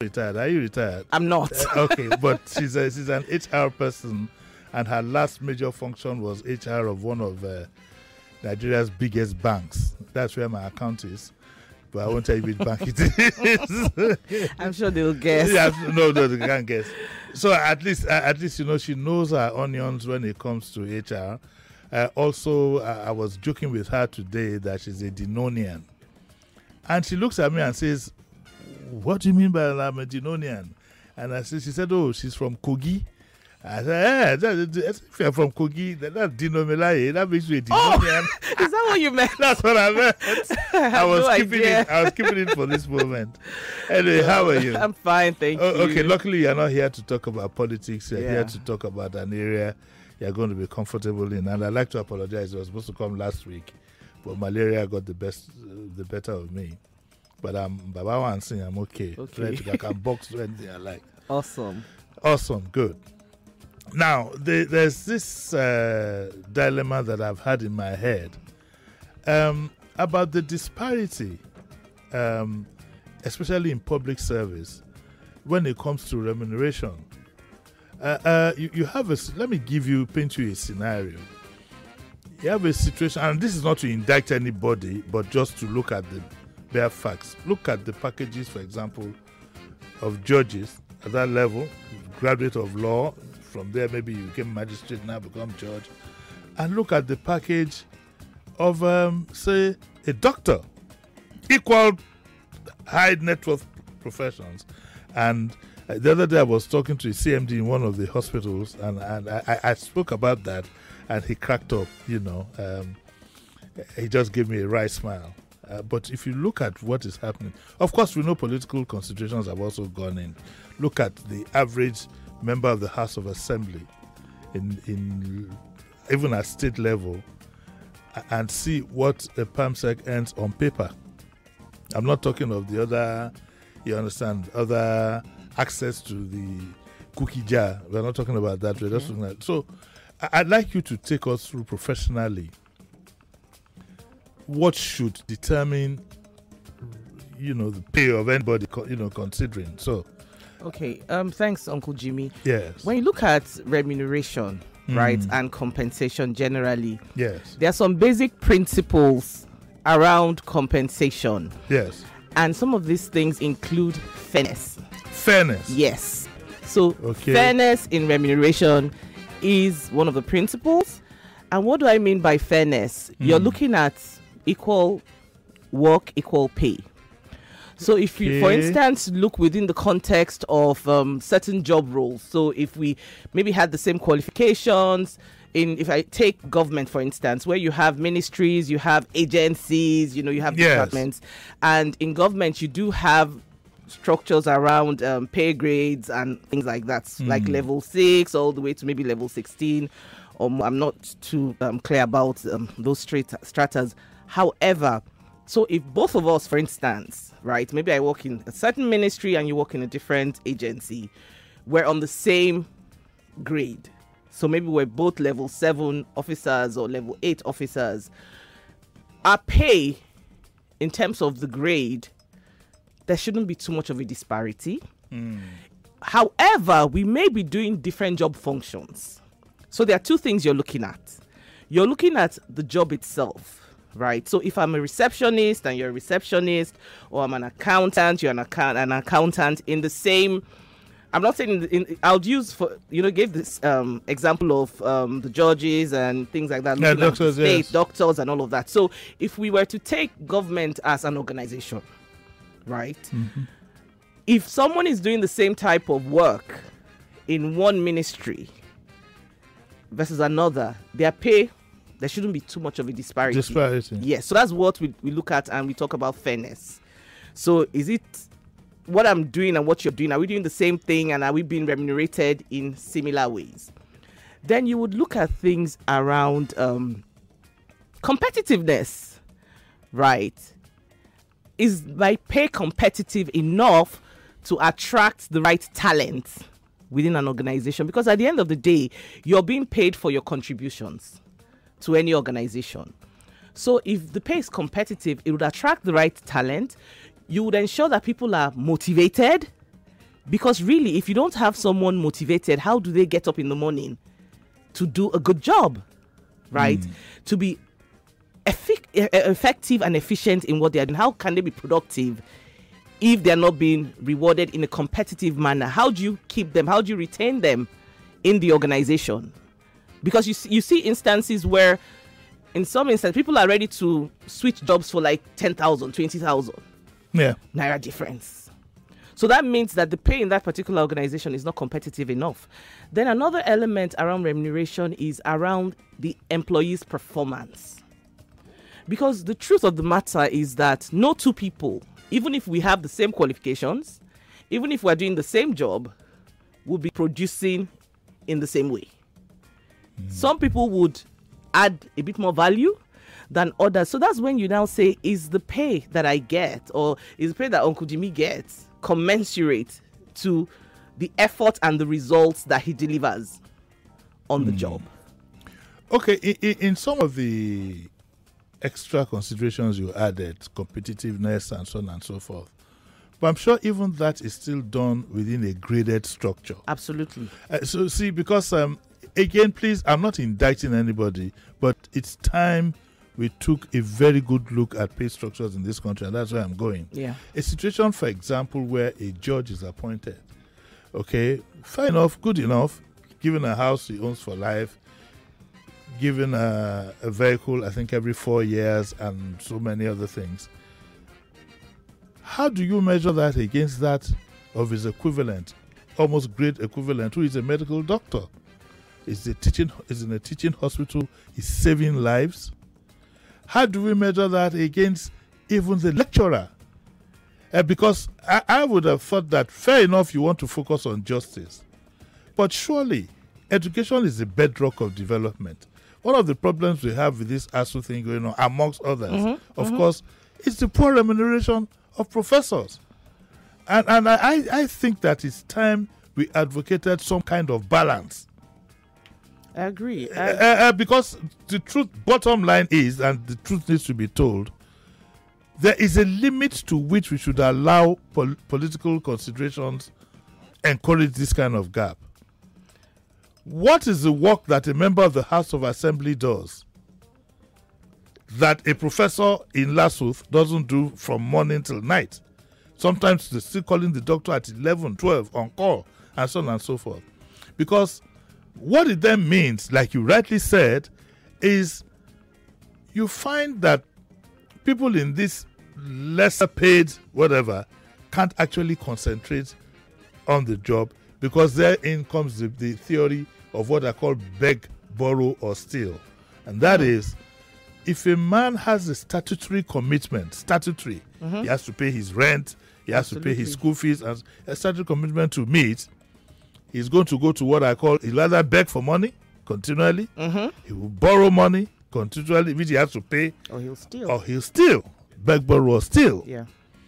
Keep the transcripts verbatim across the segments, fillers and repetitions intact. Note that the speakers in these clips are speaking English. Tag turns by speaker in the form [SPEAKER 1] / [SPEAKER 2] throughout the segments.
[SPEAKER 1] retired. Are you retired?
[SPEAKER 2] I'm not.
[SPEAKER 1] Uh, okay, but she's a, she's an H R person, and her last major function was H R of one of uh, Nigeria's biggest banks. That's where my account is, but I won't tell you which bank it is.
[SPEAKER 2] I'm sure they'll guess.
[SPEAKER 1] Yeah, no, no, they can't guess. So at least, uh, at least you know she knows her onions when it comes to H R. Uh, also, uh, I was joking with her today that she's a Dinonian, and she looks at me and says, "What do you mean by I'm a Dinonian?" And I said, she said, "Oh, she's from Kogi." I said, "Yeah, that, that, if you're from Kogi, that, that's Dino Melaye. That makes you a Dinonian."
[SPEAKER 2] Oh, is that what you meant?
[SPEAKER 1] That's what I meant. I,
[SPEAKER 2] I
[SPEAKER 1] was
[SPEAKER 2] no
[SPEAKER 1] keeping
[SPEAKER 2] idea.
[SPEAKER 1] it. I was keeping it for this moment. Anyway, how are you?
[SPEAKER 2] I'm fine, thank
[SPEAKER 1] oh,
[SPEAKER 2] you.
[SPEAKER 1] Okay, luckily you're not here to talk about politics. You're
[SPEAKER 2] Yeah.
[SPEAKER 1] here to talk about an area you're going to be comfortable in. And I'd like to apologize. I was supposed to come last week, but malaria got the best, uh, the better of me. But I'm Baba and saying I'm okay.
[SPEAKER 2] Okay.
[SPEAKER 1] I can box anything I like.
[SPEAKER 2] Awesome.
[SPEAKER 1] Awesome, good. Now, the, there's this uh, dilemma that I've had in my head um, about the disparity, um, especially in public service, when it comes to remuneration. Uh, uh, you, you have a, let me give you, paint you a scenario. You have a situation, and this is not to indict anybody, but just to look at the bare facts. Look at the packages, for example, of judges at that level, graduate of law. From there, maybe you became magistrate, now become judge. And look at the package of, um, say, a doctor. Equal high net worth professions. And uh, the other day I was talking to a C M D in one of the hospitals, and, and I, I spoke about that, and he cracked up, you know. Um, he just gave me a wry smile. Uh, but if you look at what is happening, of course, we know political considerations have also gone in. Look at the average member of the House of Assembly, in in even at state level, and see what a PAMSEC earns on paper. I'm not talking of the other, you understand, other access to the cookie jar. We're not talking about that. We're just talking about, so I'd like you to take us through professionally what should determine, you know, the pay of anybody, you know, considering. So,
[SPEAKER 2] Okay, um, thanks, Uncle Jimmy.
[SPEAKER 1] yes.
[SPEAKER 2] When you look at remuneration,
[SPEAKER 1] Mm.
[SPEAKER 2] right, and compensation generally,
[SPEAKER 1] Yes.
[SPEAKER 2] there are some basic principles around compensation.
[SPEAKER 1] Yes.
[SPEAKER 2] And some of these things include fairness.
[SPEAKER 1] Fairness.
[SPEAKER 2] Yes. So,
[SPEAKER 1] Okay.
[SPEAKER 2] fairness in remuneration is one of the principles. And what do I mean by fairness? You're
[SPEAKER 1] Mm.
[SPEAKER 2] looking at equal work, equal pay. So if you, for
[SPEAKER 1] Okay.
[SPEAKER 2] instance, look within the context of um, certain job roles, so if we maybe had the same qualifications, in if I take government, for instance, where you have ministries, you have agencies, you know, you have
[SPEAKER 1] Yes.
[SPEAKER 2] departments, and in government you do have structures around um, pay grades and things like that, like
[SPEAKER 1] Mm.
[SPEAKER 2] level six all the way to maybe level sixteen, or more. I'm not too um, clear about um, those strata stratas. However, so if both of us, for instance, right, maybe I work in a certain ministry and you work in a different agency, we're on the same grade. So maybe we're both level seven officers or level eight officers. Our pay, in terms of the grade, there shouldn't be too much of a disparity.
[SPEAKER 1] Mm.
[SPEAKER 2] However, we may be doing different job functions. So there are two things you're looking at. You're looking at the job itself. Right. So if I'm a receptionist and you're a receptionist, or I'm an accountant, you're an account an accountant in the same. I'm not saying in, in, I'll use for you know give this um, example of um, the judges and things like that.
[SPEAKER 1] Yeah,
[SPEAKER 2] looking at
[SPEAKER 1] doctors,
[SPEAKER 2] the state,
[SPEAKER 1] yes.
[SPEAKER 2] doctors, and all of that. So if we were to take government as an organization, right?
[SPEAKER 1] Mm-hmm.
[SPEAKER 2] If someone is doing the same type of work in one ministry versus another, their pay, there shouldn't be too much of a disparity.
[SPEAKER 1] Disparity.
[SPEAKER 2] Yes, so that's what we, we look at, and we talk about fairness. So is it what I'm doing and what you're doing? Are we doing the same thing, and are we being remunerated in similar ways? Then you would look at things around um, competitiveness, right? Is my pay competitive enough to attract the right talent within an organization? Because at the end of the day, you're being paid for your contributions to any organization. So if the pay is competitive, it would attract the right talent. You would ensure that people are motivated, Because really, if you don't have someone motivated, how do they get up in the morning to do a good job, right? Mm. To be effic- effective and efficient in what they are doing. How can they be productive if they're not being rewarded in a competitive manner? How do you keep them? How do you retain them in the organization? Because you see, you see instances where, in some instances, people are ready to switch jobs for like ten thousand, twenty thousand
[SPEAKER 1] yeah.
[SPEAKER 2] naira difference. So that means that the pay in that particular organization is not competitive enough. Then another element around remuneration is around the employee's performance. Because the truth of the matter is that no two people, even if we have the same qualifications, even if we're doing the same job, will be producing in the same way. Mm. Some people would add a bit more value than others. So that's when you now say, is the pay that I get, or is the pay that Uncle Jimmy gets, commensurate to the effort and the results that he delivers on mm. the job?
[SPEAKER 1] Okay, in, in some of the extra considerations you added, competitiveness and so on and so forth, but I'm sure even that is still done within a graded structure.
[SPEAKER 2] Absolutely.
[SPEAKER 1] Uh, so see, because um, again, please, I'm not indicting anybody, but it's time we took a very good look at pay structures in this country, and that's where I'm going.
[SPEAKER 2] Yeah.
[SPEAKER 1] A situation, for example, where a judge is appointed. Okay, fair enough, good enough, given a house he owns for life, given a, a vehicle, I think, every four years, and so many other things. How do you measure that against that of his equivalent, almost great equivalent, who is a medical doctor? Is a teaching is in a teaching hospital, is saving lives? How do we measure that against even the lecturer? Uh, because I, I would have thought that, fair enough, you want to focus on justice, but surely education is the bedrock of development. One of the problems we have with this A S U thing going on, amongst others, mm-hmm, of mm-hmm. course, is the poor remuneration of professors. And and I, I think that it's time we advocated some kind of balance.
[SPEAKER 2] I agree. I...
[SPEAKER 1] Uh, uh, because the truth, bottom line is, and the truth needs to be told, there is a limit to which we should allow pol- political considerations encourage this kind of gap. What is the work that a member of the House of Assembly does that a professor in LASUTH doesn't do from morning till night? Sometimes they're still calling the doctor at eleven, twelve on call, and so on and so forth. Because what it then means, like you rightly said, is you find that people in this lesser paid whatever can't actually concentrate on the job, because therein comes the, the theory of what I call beg, borrow, or steal. And that mm-hmm. is, if a man has a statutory commitment, statutory, mm-hmm. he has to pay his rent, he has Absolutely. to pay his school fees, and a statutory commitment to meet, he's going to go to what I call, he'll either beg for money continually, mm-hmm. he will borrow money continually, which he has to pay,
[SPEAKER 2] or he'll steal.
[SPEAKER 1] Or he'll steal. Beg, borrow, or steal.
[SPEAKER 2] Yeah.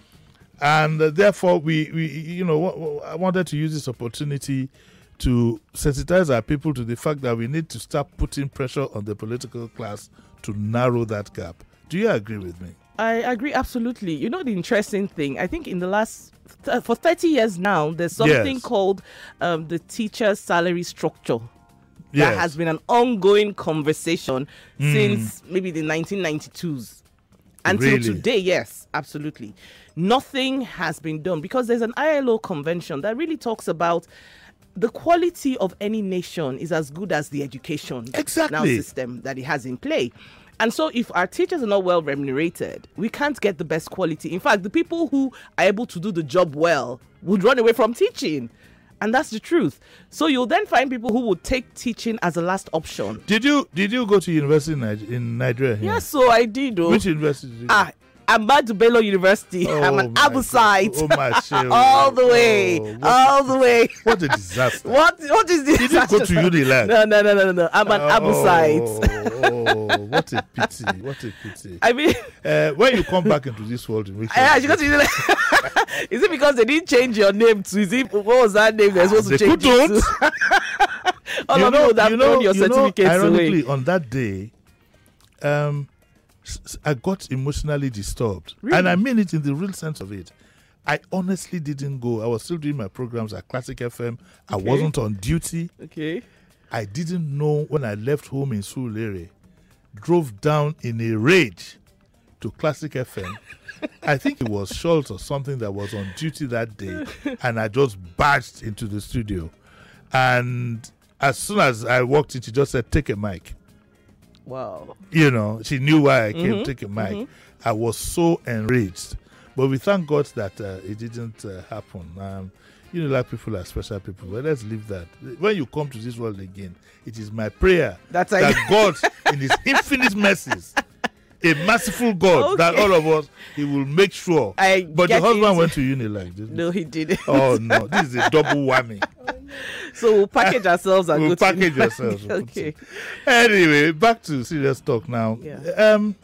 [SPEAKER 1] And uh, therefore, we, we, you know, w- w- I wanted to use this opportunity to sensitize our people to the fact that we need to start putting pressure on the political class to narrow that gap. Do you agree with me?
[SPEAKER 2] I agree, absolutely. You know, the interesting thing, I think in the last, th- for thirty years now, there's something yes. called um, the teacher's salary structure. Yes. That has been an ongoing conversation mm. since maybe the nineteen ninety-twos. Until really? today, yes, absolutely. Nothing has been done, because there's an I L O convention that really talks about the quality of any nation is as good as the education
[SPEAKER 1] exactly.
[SPEAKER 2] now system that it has in play. And so if our teachers are not well remunerated, we can't get the best quality. In fact, the people who are able to do the job well would run away from teaching. And that's the truth. So you'll then find people who would take teaching as a last option. Did
[SPEAKER 1] you did you go to university in, Niger- in Nigeria?
[SPEAKER 2] Yes, yeah, so I did. Oh.
[SPEAKER 1] Which university did you
[SPEAKER 2] Ah, Ahmadu Bello University.
[SPEAKER 1] Oh,
[SPEAKER 2] I'm an Abusite.
[SPEAKER 1] Oh, my shit.
[SPEAKER 2] All the way.
[SPEAKER 1] Oh,
[SPEAKER 2] all the way.
[SPEAKER 1] What a disaster.
[SPEAKER 2] what What is this?
[SPEAKER 1] Did you go to Unilag?
[SPEAKER 2] No, no, no, no, no. I'm an
[SPEAKER 1] oh,
[SPEAKER 2] Abusite.
[SPEAKER 1] oh, what a pity. What a pity.
[SPEAKER 2] I mean,
[SPEAKER 1] uh, when you come back into this world, you make sure
[SPEAKER 2] yeah, you go to Unilag. Is it because they didn't change your name to? Is it, what was that name they're supposed
[SPEAKER 1] they
[SPEAKER 2] to change
[SPEAKER 1] couldn't.
[SPEAKER 2] it to? All
[SPEAKER 1] you
[SPEAKER 2] of
[SPEAKER 1] know,
[SPEAKER 2] you would have
[SPEAKER 1] you know,
[SPEAKER 2] thrown your
[SPEAKER 1] you
[SPEAKER 2] certificates
[SPEAKER 1] know, ironically,
[SPEAKER 2] away.
[SPEAKER 1] on that day, um, I got emotionally disturbed.
[SPEAKER 2] Really?
[SPEAKER 1] And I mean it in the real sense of it. I honestly didn't go. I was still doing my programs at Classic F M. I
[SPEAKER 2] Okay.
[SPEAKER 1] wasn't on duty.
[SPEAKER 2] Okay.
[SPEAKER 1] I didn't know when I left home in Surulere, drove down in a rage to Classic F M. I think it was Schultz or something that was on duty that day, and I just barged into the studio. And as soon as I walked in, she just said, "Take a mic."
[SPEAKER 2] Wow.
[SPEAKER 1] You know, she knew why I came.
[SPEAKER 2] Mhm,
[SPEAKER 1] Take a mic.
[SPEAKER 2] mhm.
[SPEAKER 1] I was so enraged, but we thank God that uh, it didn't uh, happen. Um, you know, like people are special people, but let's leave that. When you come to this world again, it is my prayer
[SPEAKER 2] That's
[SPEAKER 1] that
[SPEAKER 2] like
[SPEAKER 1] God, in His infinite mercies, a merciful God, that
[SPEAKER 2] Okay.
[SPEAKER 1] all of us, He will make sure.
[SPEAKER 2] I
[SPEAKER 1] But
[SPEAKER 2] get
[SPEAKER 1] the husband
[SPEAKER 2] into-
[SPEAKER 1] went to Unilag, didn't
[SPEAKER 2] No, he didn't.
[SPEAKER 1] he? Oh no, this is a double whammy.
[SPEAKER 2] So we'll package ourselves and
[SPEAKER 1] We'll
[SPEAKER 2] go to
[SPEAKER 1] package
[SPEAKER 2] the-
[SPEAKER 1] ourselves.
[SPEAKER 2] Okay.
[SPEAKER 1] Anyway, back to serious talk now.
[SPEAKER 2] Yeah.
[SPEAKER 1] Um.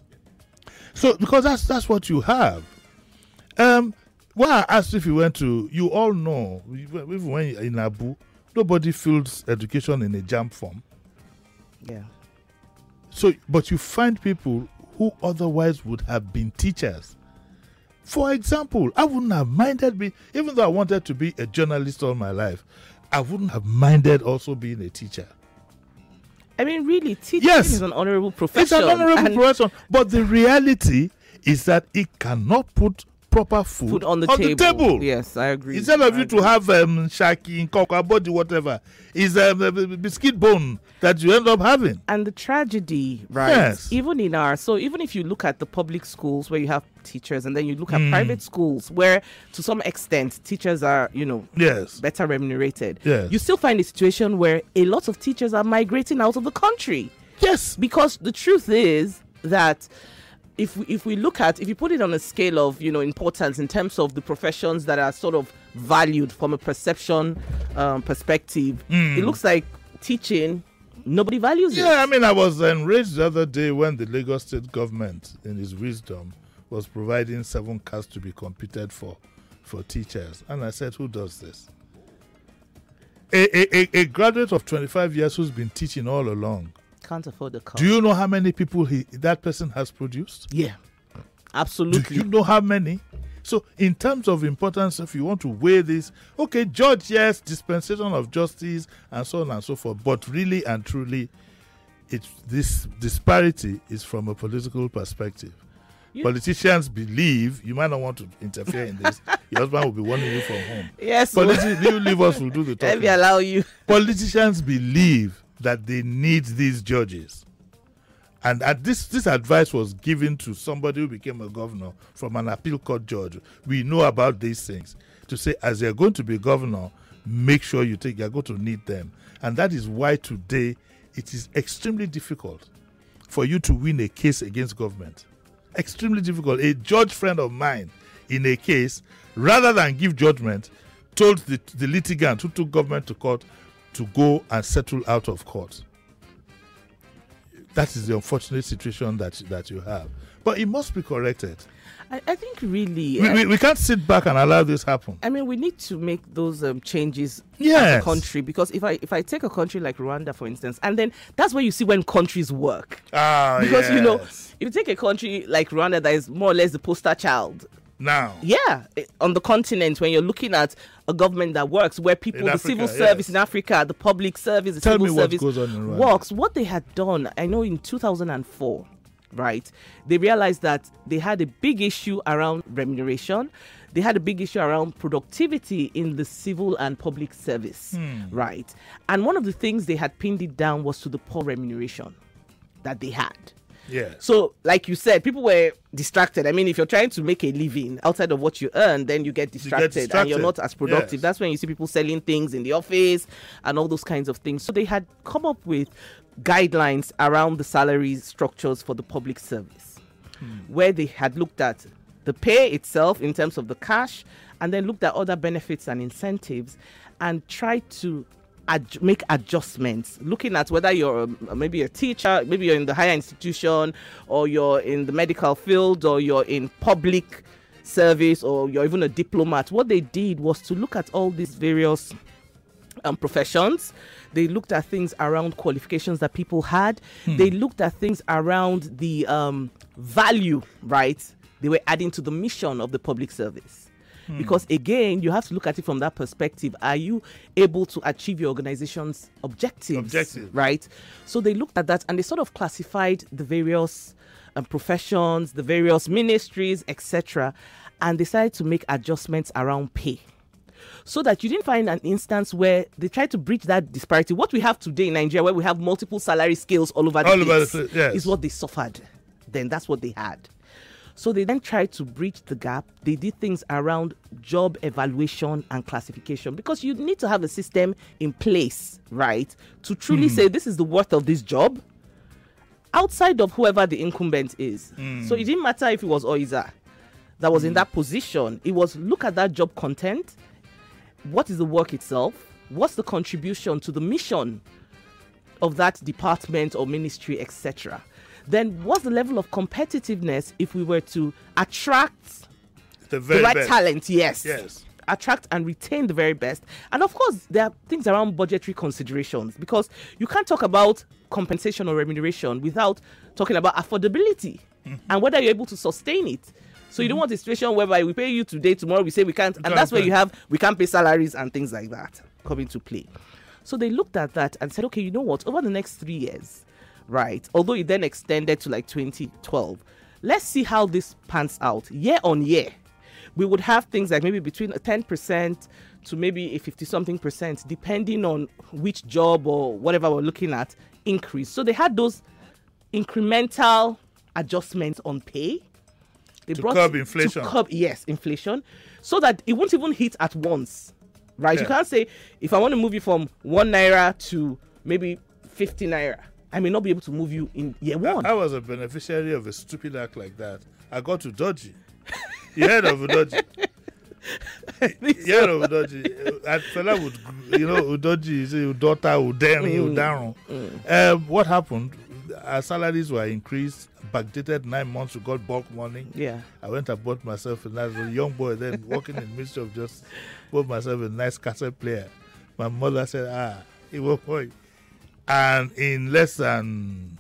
[SPEAKER 1] So because that's that's what you have. Um. Why I asked if you went to, you all know, even when you're in Abu, nobody fills education in a jam form.
[SPEAKER 2] Yeah.
[SPEAKER 1] So, but you find people who otherwise would have been teachers. For example, I wouldn't have minded being, even though I wanted to be a journalist all my life, I wouldn't have minded also being a teacher.
[SPEAKER 2] I mean, really, teaching
[SPEAKER 1] Yes.
[SPEAKER 2] is an honorable profession.
[SPEAKER 1] It's an honorable
[SPEAKER 2] and
[SPEAKER 1] profession, but the reality is that it cannot put proper food,
[SPEAKER 2] food on the table.
[SPEAKER 1] table.
[SPEAKER 2] Yes, I agree.
[SPEAKER 1] Instead of
[SPEAKER 2] I
[SPEAKER 1] you
[SPEAKER 2] agree.
[SPEAKER 1] to have um, shaki, cocoa body, whatever, is um, a biscuit bone that you end up having.
[SPEAKER 2] And the tragedy, right?
[SPEAKER 1] Yes.
[SPEAKER 2] Even in our, so even if you look at the public schools where you have teachers, and then you look at
[SPEAKER 1] Mm.
[SPEAKER 2] private schools where, to some extent, teachers are, you know,
[SPEAKER 1] Yes.
[SPEAKER 2] better remunerated.
[SPEAKER 1] Yes.
[SPEAKER 2] You still find a situation where a lot of teachers are migrating out of the country.
[SPEAKER 1] Yes.
[SPEAKER 2] Because the truth is that if we, if we look at, if you put it on a scale of, you know, importance in terms of the professions that are sort of valued from a perception um, perspective,
[SPEAKER 1] Mm.
[SPEAKER 2] it looks like teaching, nobody values it.
[SPEAKER 1] Yeah, I mean, I was enraged the other day when the Lagos state government, in its wisdom, was providing seven cars to be competed for for teachers. And I said, who does this? A, a, a, a graduate of twenty-five years who's been teaching all along.
[SPEAKER 2] Can't afford the car.
[SPEAKER 1] Do you know how many people he that person has produced?
[SPEAKER 2] Yeah,
[SPEAKER 1] Do
[SPEAKER 2] absolutely.
[SPEAKER 1] you know how many? So, in terms of importance, if you want to weigh this, okay, judge, yes, dispensation of justice, and so on and so forth. But really and truly, it's this disparity is from a political perspective.
[SPEAKER 2] You-
[SPEAKER 1] Politicians believe you might not want to interfere in this. Your husband will be warning you from home.
[SPEAKER 2] Yes, so
[SPEAKER 1] Politi- you leave us will do the
[SPEAKER 2] let me
[SPEAKER 1] talking.
[SPEAKER 2] allow you.
[SPEAKER 1] Politicians believe that they need these judges. And at this, this advice was given to somebody who became a governor from an appeal court judge. We know about these things. To say, as you're going to be governor, make sure you take, you're going to need them. And that is why today it is extremely difficult for you to win a case against government. Extremely difficult. A judge friend of mine in a case, rather than give judgment, told the, the litigant who took government to court to go and settle out of court. That is the unfortunate situation that that you have. But it must be corrected.
[SPEAKER 2] I, I think really,
[SPEAKER 1] We,
[SPEAKER 2] I,
[SPEAKER 1] we, we can't sit back and allow this happen.
[SPEAKER 2] I mean, we need to make those um, changes as
[SPEAKER 1] Yes.
[SPEAKER 2] a country, because if I if I take a country like Rwanda, for instance, and then that's where you see when countries work.
[SPEAKER 1] Ah,
[SPEAKER 2] Because you know,
[SPEAKER 1] yes.
[SPEAKER 2] if you take a country like Rwanda that is more or less the poster child,
[SPEAKER 1] Now,
[SPEAKER 2] yeah, eh, on the continent, when you're looking at a government that works, where people,
[SPEAKER 1] In
[SPEAKER 2] the
[SPEAKER 1] Africa,
[SPEAKER 2] civil service
[SPEAKER 1] yes.
[SPEAKER 2] in Africa, the public service, the
[SPEAKER 1] Tell
[SPEAKER 2] civil
[SPEAKER 1] me what
[SPEAKER 2] service
[SPEAKER 1] goes on in Rwanda.
[SPEAKER 2] works. What they had done, I know in two thousand four, right, they realized that they had a big issue around remuneration. They had a big issue around productivity in the civil and public service, right? And one of the things they had pinned it down was to the poor remuneration that they had.
[SPEAKER 1] yes.
[SPEAKER 2] So, like you said, people were distracted. I mean, if you're trying to make a living outside of what you earn, then you get distracted, and you're
[SPEAKER 1] distracted.
[SPEAKER 2] not as productive.
[SPEAKER 1] Yes.
[SPEAKER 2] That's when you see people selling things in the office and all those kinds of things. So they had come up with guidelines around the salary structures for the public service, where they had looked at the pay itself in terms of the cash, and then looked at other benefits and incentives, and tried to ad- make adjustments, looking at whether you're um, maybe a teacher, maybe you're in the higher institution, or you're in the medical field, or you're in public service, or you're even a diplomat. What they did was to look at all these various um, professions. They looked at things around qualifications that people had. They looked at things around the um, value, right, they were adding to the mission of the public service. Mm. Because again, you have to look at it from that perspective. Are you able to achieve your organization's objectives?
[SPEAKER 1] Objective.
[SPEAKER 2] Right? So they looked at that and they sort of classified the various um, professions, the various ministries, et cetera, and decided to make adjustments around pay. So that you didn't find an instance where they tried to bridge that disparity. What we have today in Nigeria, where we have multiple salary scales all over the
[SPEAKER 1] all
[SPEAKER 2] place,
[SPEAKER 1] over the place, yes.
[SPEAKER 2] is what they suffered. Then that's what they had. So they then tried to bridge the gap. They did things around job evaluation and classification, because you need to have a system in place, right, to truly mm. say this is the worth of this job outside of whoever the incumbent is. Mm. So it didn't matter if it was Oiza that was mm. in that position. It was look at that job content. What is the work itself? What's the contribution to the mission of that department or ministry, et cetera? Then what's the level of competitiveness if we were to attract
[SPEAKER 1] the, very
[SPEAKER 2] the right
[SPEAKER 1] best.
[SPEAKER 2] talent? Yes.
[SPEAKER 1] Yes.
[SPEAKER 2] Attract and retain the very best. And of course, there are things around budgetary considerations, because you can't talk about compensation or remuneration without talking about affordability mm-hmm. and whether you're able to sustain it. So you don't want a situation whereby we pay you today, tomorrow we say we can't, and that's where you have we can't pay salaries and things like that come into play. So they looked at that and said, okay, you know what, over the next three years, right, although it then extended to like twenty twelve, let's see how this pans out year on year. We would have things like maybe between a ten percent to maybe a fifty something percent, depending on which job or whatever we're looking at, increase. So they had those incremental adjustments on pay. They
[SPEAKER 1] to
[SPEAKER 2] brought
[SPEAKER 1] curb inflation.
[SPEAKER 2] To curb, yes, inflation, so that it won't even hit at once, right? Yeah. You can't say, if I want to move you from one naira to maybe fifty naira, I may not be able to move you in year one.
[SPEAKER 1] I, I was a beneficiary of a stupid act like that. I got to Udoji. You heard of Udoji? You heard of Udoji? And fella would, you know, Udoji is Udota, Udeni,
[SPEAKER 2] Mm.
[SPEAKER 1] Udaron.
[SPEAKER 2] Mm.
[SPEAKER 1] Um, what happened? Our salaries were increased, backdated nine months. We got bulk money.
[SPEAKER 2] Yeah.
[SPEAKER 1] I went and bought myself a nice a young boy then working in the Ministry of Justice. Bought myself a nice cassette player. My mother said, ah, it was boy. And in less than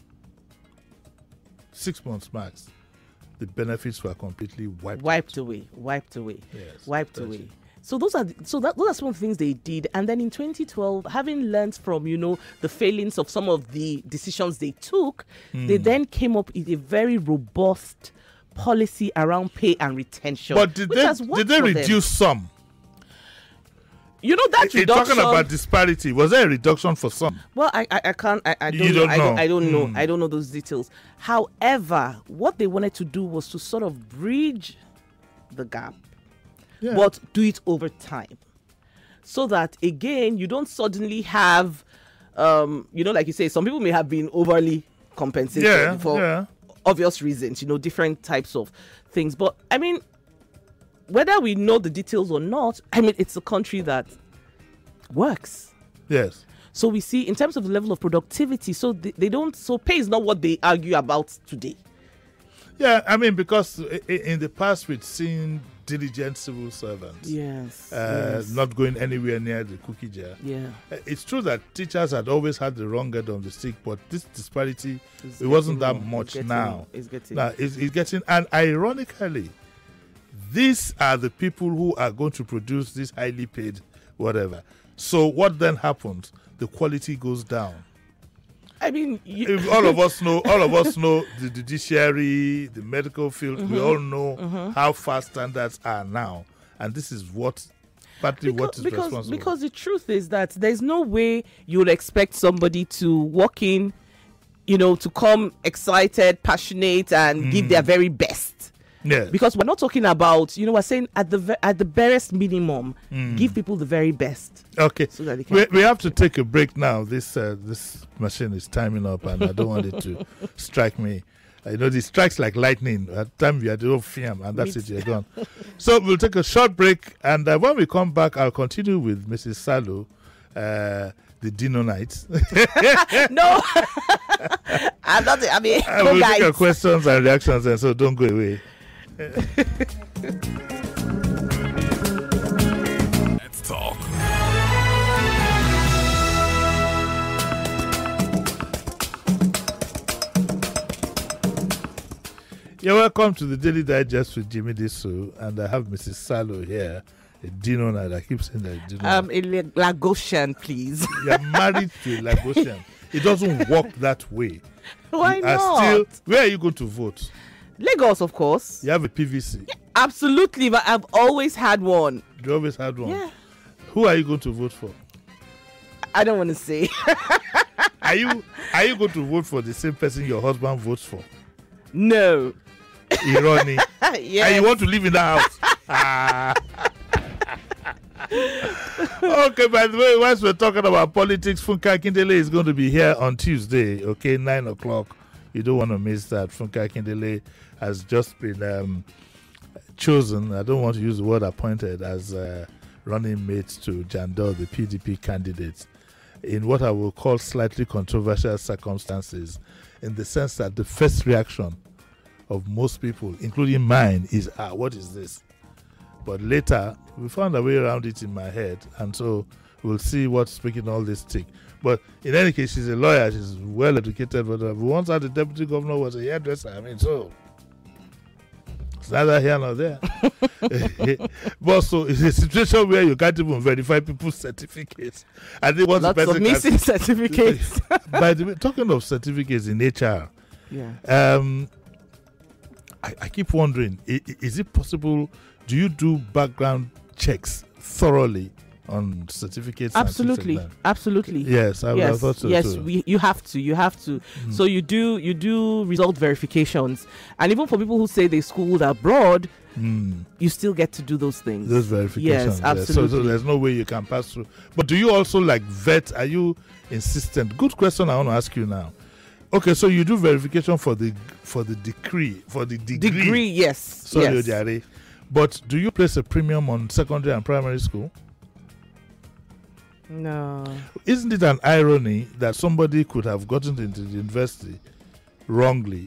[SPEAKER 1] six months max, the benefits were completely wiped
[SPEAKER 2] Wiped
[SPEAKER 1] out.
[SPEAKER 2] away. Wiped away.
[SPEAKER 1] Yes,
[SPEAKER 2] wiped
[SPEAKER 1] that's
[SPEAKER 2] away.
[SPEAKER 1] it.
[SPEAKER 2] So those are so that those are some of the things they did. And then in twenty twelve, having learned from, you know, the failings of some of the decisions they took,
[SPEAKER 1] Mm.
[SPEAKER 2] they then came up with a very robust policy around pay and retention.
[SPEAKER 1] But did
[SPEAKER 2] which
[SPEAKER 1] they
[SPEAKER 2] has worked
[SPEAKER 1] did they
[SPEAKER 2] for them.
[SPEAKER 1] reduce some?
[SPEAKER 2] You know that
[SPEAKER 1] You're
[SPEAKER 2] reduction.
[SPEAKER 1] talking about disparity. Was there a reduction for some?
[SPEAKER 2] Well, I, I, I can't. I, I don't.
[SPEAKER 1] You
[SPEAKER 2] know.
[SPEAKER 1] don't
[SPEAKER 2] I don't.
[SPEAKER 1] know.
[SPEAKER 2] I don't know.
[SPEAKER 1] Hmm.
[SPEAKER 2] I don't know those details. However, what they wanted to do was to sort of bridge the gap,
[SPEAKER 1] Yeah.
[SPEAKER 2] but do it over time, so that again you don't suddenly have, um, you know, like you say, some people may have been overly compensated
[SPEAKER 1] Yeah,
[SPEAKER 2] for
[SPEAKER 1] yeah.
[SPEAKER 2] obvious reasons. You know, different types of things. But I mean, whether we know the details or not, I mean, it's a country that works.
[SPEAKER 1] Yes.
[SPEAKER 2] So we see in terms of the level of productivity, so they, they don't, so pay is not what they argue about today.
[SPEAKER 1] Yeah, I mean, because i- i- in the past we'd seen diligent civil servants
[SPEAKER 2] Yes.
[SPEAKER 1] uh,
[SPEAKER 2] yes.
[SPEAKER 1] not going anywhere near the cookie jar.
[SPEAKER 2] Yeah.
[SPEAKER 1] Uh, It's true that teachers had always had the wrong end of the stick, but this disparity,
[SPEAKER 2] It's
[SPEAKER 1] it wasn't that
[SPEAKER 2] getting more.
[SPEAKER 1] much
[SPEAKER 2] It's getting
[SPEAKER 1] now.
[SPEAKER 2] more. It's getting.
[SPEAKER 1] Now, it's, it's getting, and ironically, these are the people who are going to produce this highly paid whatever. So what then happens? The quality goes down.
[SPEAKER 2] I mean, you,
[SPEAKER 1] If all of us know, all of us know the judiciary, the medical field.
[SPEAKER 2] Mm-hmm.
[SPEAKER 1] We all know how fast standards are now, and this is what, partly what is
[SPEAKER 2] because,
[SPEAKER 1] responsible.
[SPEAKER 2] because the truth is that there's no way you'll expect somebody to walk in, you know, to come excited, passionate, and give their very best.
[SPEAKER 1] yes.
[SPEAKER 2] Because we're not talking about, you know, we're saying at the ve- at the barest minimum,
[SPEAKER 1] Mm.
[SPEAKER 2] give people the very best.
[SPEAKER 1] Okay,
[SPEAKER 2] So that they can
[SPEAKER 1] we, we have to take a break now. This uh, this machine is timing up, and I don't want it to strike me. I know it strikes like lightning. At the time we are doing film, and that's
[SPEAKER 2] Me
[SPEAKER 1] it. You're gone. So we'll take a short break, and uh, when we come back, I'll continue with Missus Salo, uh, the Dino Nights.
[SPEAKER 2] No, I'm not. I mean,
[SPEAKER 1] And
[SPEAKER 2] no
[SPEAKER 1] we'll take your
[SPEAKER 2] guys.
[SPEAKER 1] questions and reactions, and so don't go away.
[SPEAKER 3] Let's talk.
[SPEAKER 1] You're welcome to the Daily Digest with Jimmy Disu, and I have Missus Salo here, a Dinona that keeps saying that Dinona.
[SPEAKER 2] Um, a Lagosian, please.
[SPEAKER 1] You're married to a Lagosian. It doesn't work that way.
[SPEAKER 2] Why
[SPEAKER 1] you are
[SPEAKER 2] not?
[SPEAKER 1] Still, where are you going to vote?
[SPEAKER 2] Lagos, of course.
[SPEAKER 1] You have a P V C.
[SPEAKER 2] Yeah, absolutely, but I've always had one.
[SPEAKER 1] You always had one.
[SPEAKER 2] Yeah.
[SPEAKER 1] Who are you going to vote for?
[SPEAKER 2] I don't want to say.
[SPEAKER 1] Are you are you going to vote for the same person your husband votes for?
[SPEAKER 2] No.
[SPEAKER 1] Irony.
[SPEAKER 2] Yes.
[SPEAKER 1] And you want to live in that house? Ah. Okay, by the way, once we're talking about politics, Funke Akindele is going to be here on Tuesday, okay, nine o'clock. You don't want to miss that. Funke Akindele has just been um, chosen, I don't want to use the word appointed, as uh, running mate to Jandor, the P D P candidate, in what I will call slightly controversial circumstances, in the sense that the first reaction of most people, including mine, is, ah, what is this? But later, we found a way around it in my head, and so we'll see what's making all this tick. But in any case, she's a lawyer, she's well educated, but uh, once the deputy governor was a hairdresser, I mean, so it's neither here nor there. But so it's a situation where you can't even verify people's certificates. I think once
[SPEAKER 2] Lots
[SPEAKER 1] the person
[SPEAKER 2] of missing
[SPEAKER 1] can,
[SPEAKER 2] certificates.
[SPEAKER 1] By the way, talking of certificates in H R,
[SPEAKER 2] Yeah.
[SPEAKER 1] um, I, I keep wondering, is, is it possible? Do you do background checks thoroughly on certificates?
[SPEAKER 2] Absolutely,
[SPEAKER 1] and things like
[SPEAKER 2] absolutely.
[SPEAKER 1] that? Yes, I,
[SPEAKER 2] yes,
[SPEAKER 1] I thought so
[SPEAKER 2] yes,
[SPEAKER 1] too.
[SPEAKER 2] we, you have to, you have to.
[SPEAKER 1] Mm.
[SPEAKER 2] So you do, you do result verifications, and even for people who say they schooled abroad,
[SPEAKER 1] Mm.
[SPEAKER 2] you still get to do those things.
[SPEAKER 1] Those verifications.
[SPEAKER 2] Yes,
[SPEAKER 1] So,
[SPEAKER 2] absolutely.
[SPEAKER 1] so there's no way you can pass through. But do you also like vet? Are you insistent? Good question. I want to ask you now. Okay, so you do verification for the for the decree for the degree.
[SPEAKER 2] Degree, yes.
[SPEAKER 1] Sorry,
[SPEAKER 2] yes.
[SPEAKER 1] Odiare. But do you place a premium on secondary and primary school?
[SPEAKER 2] No.
[SPEAKER 1] Isn't it an irony that somebody could have gotten into the university wrongly,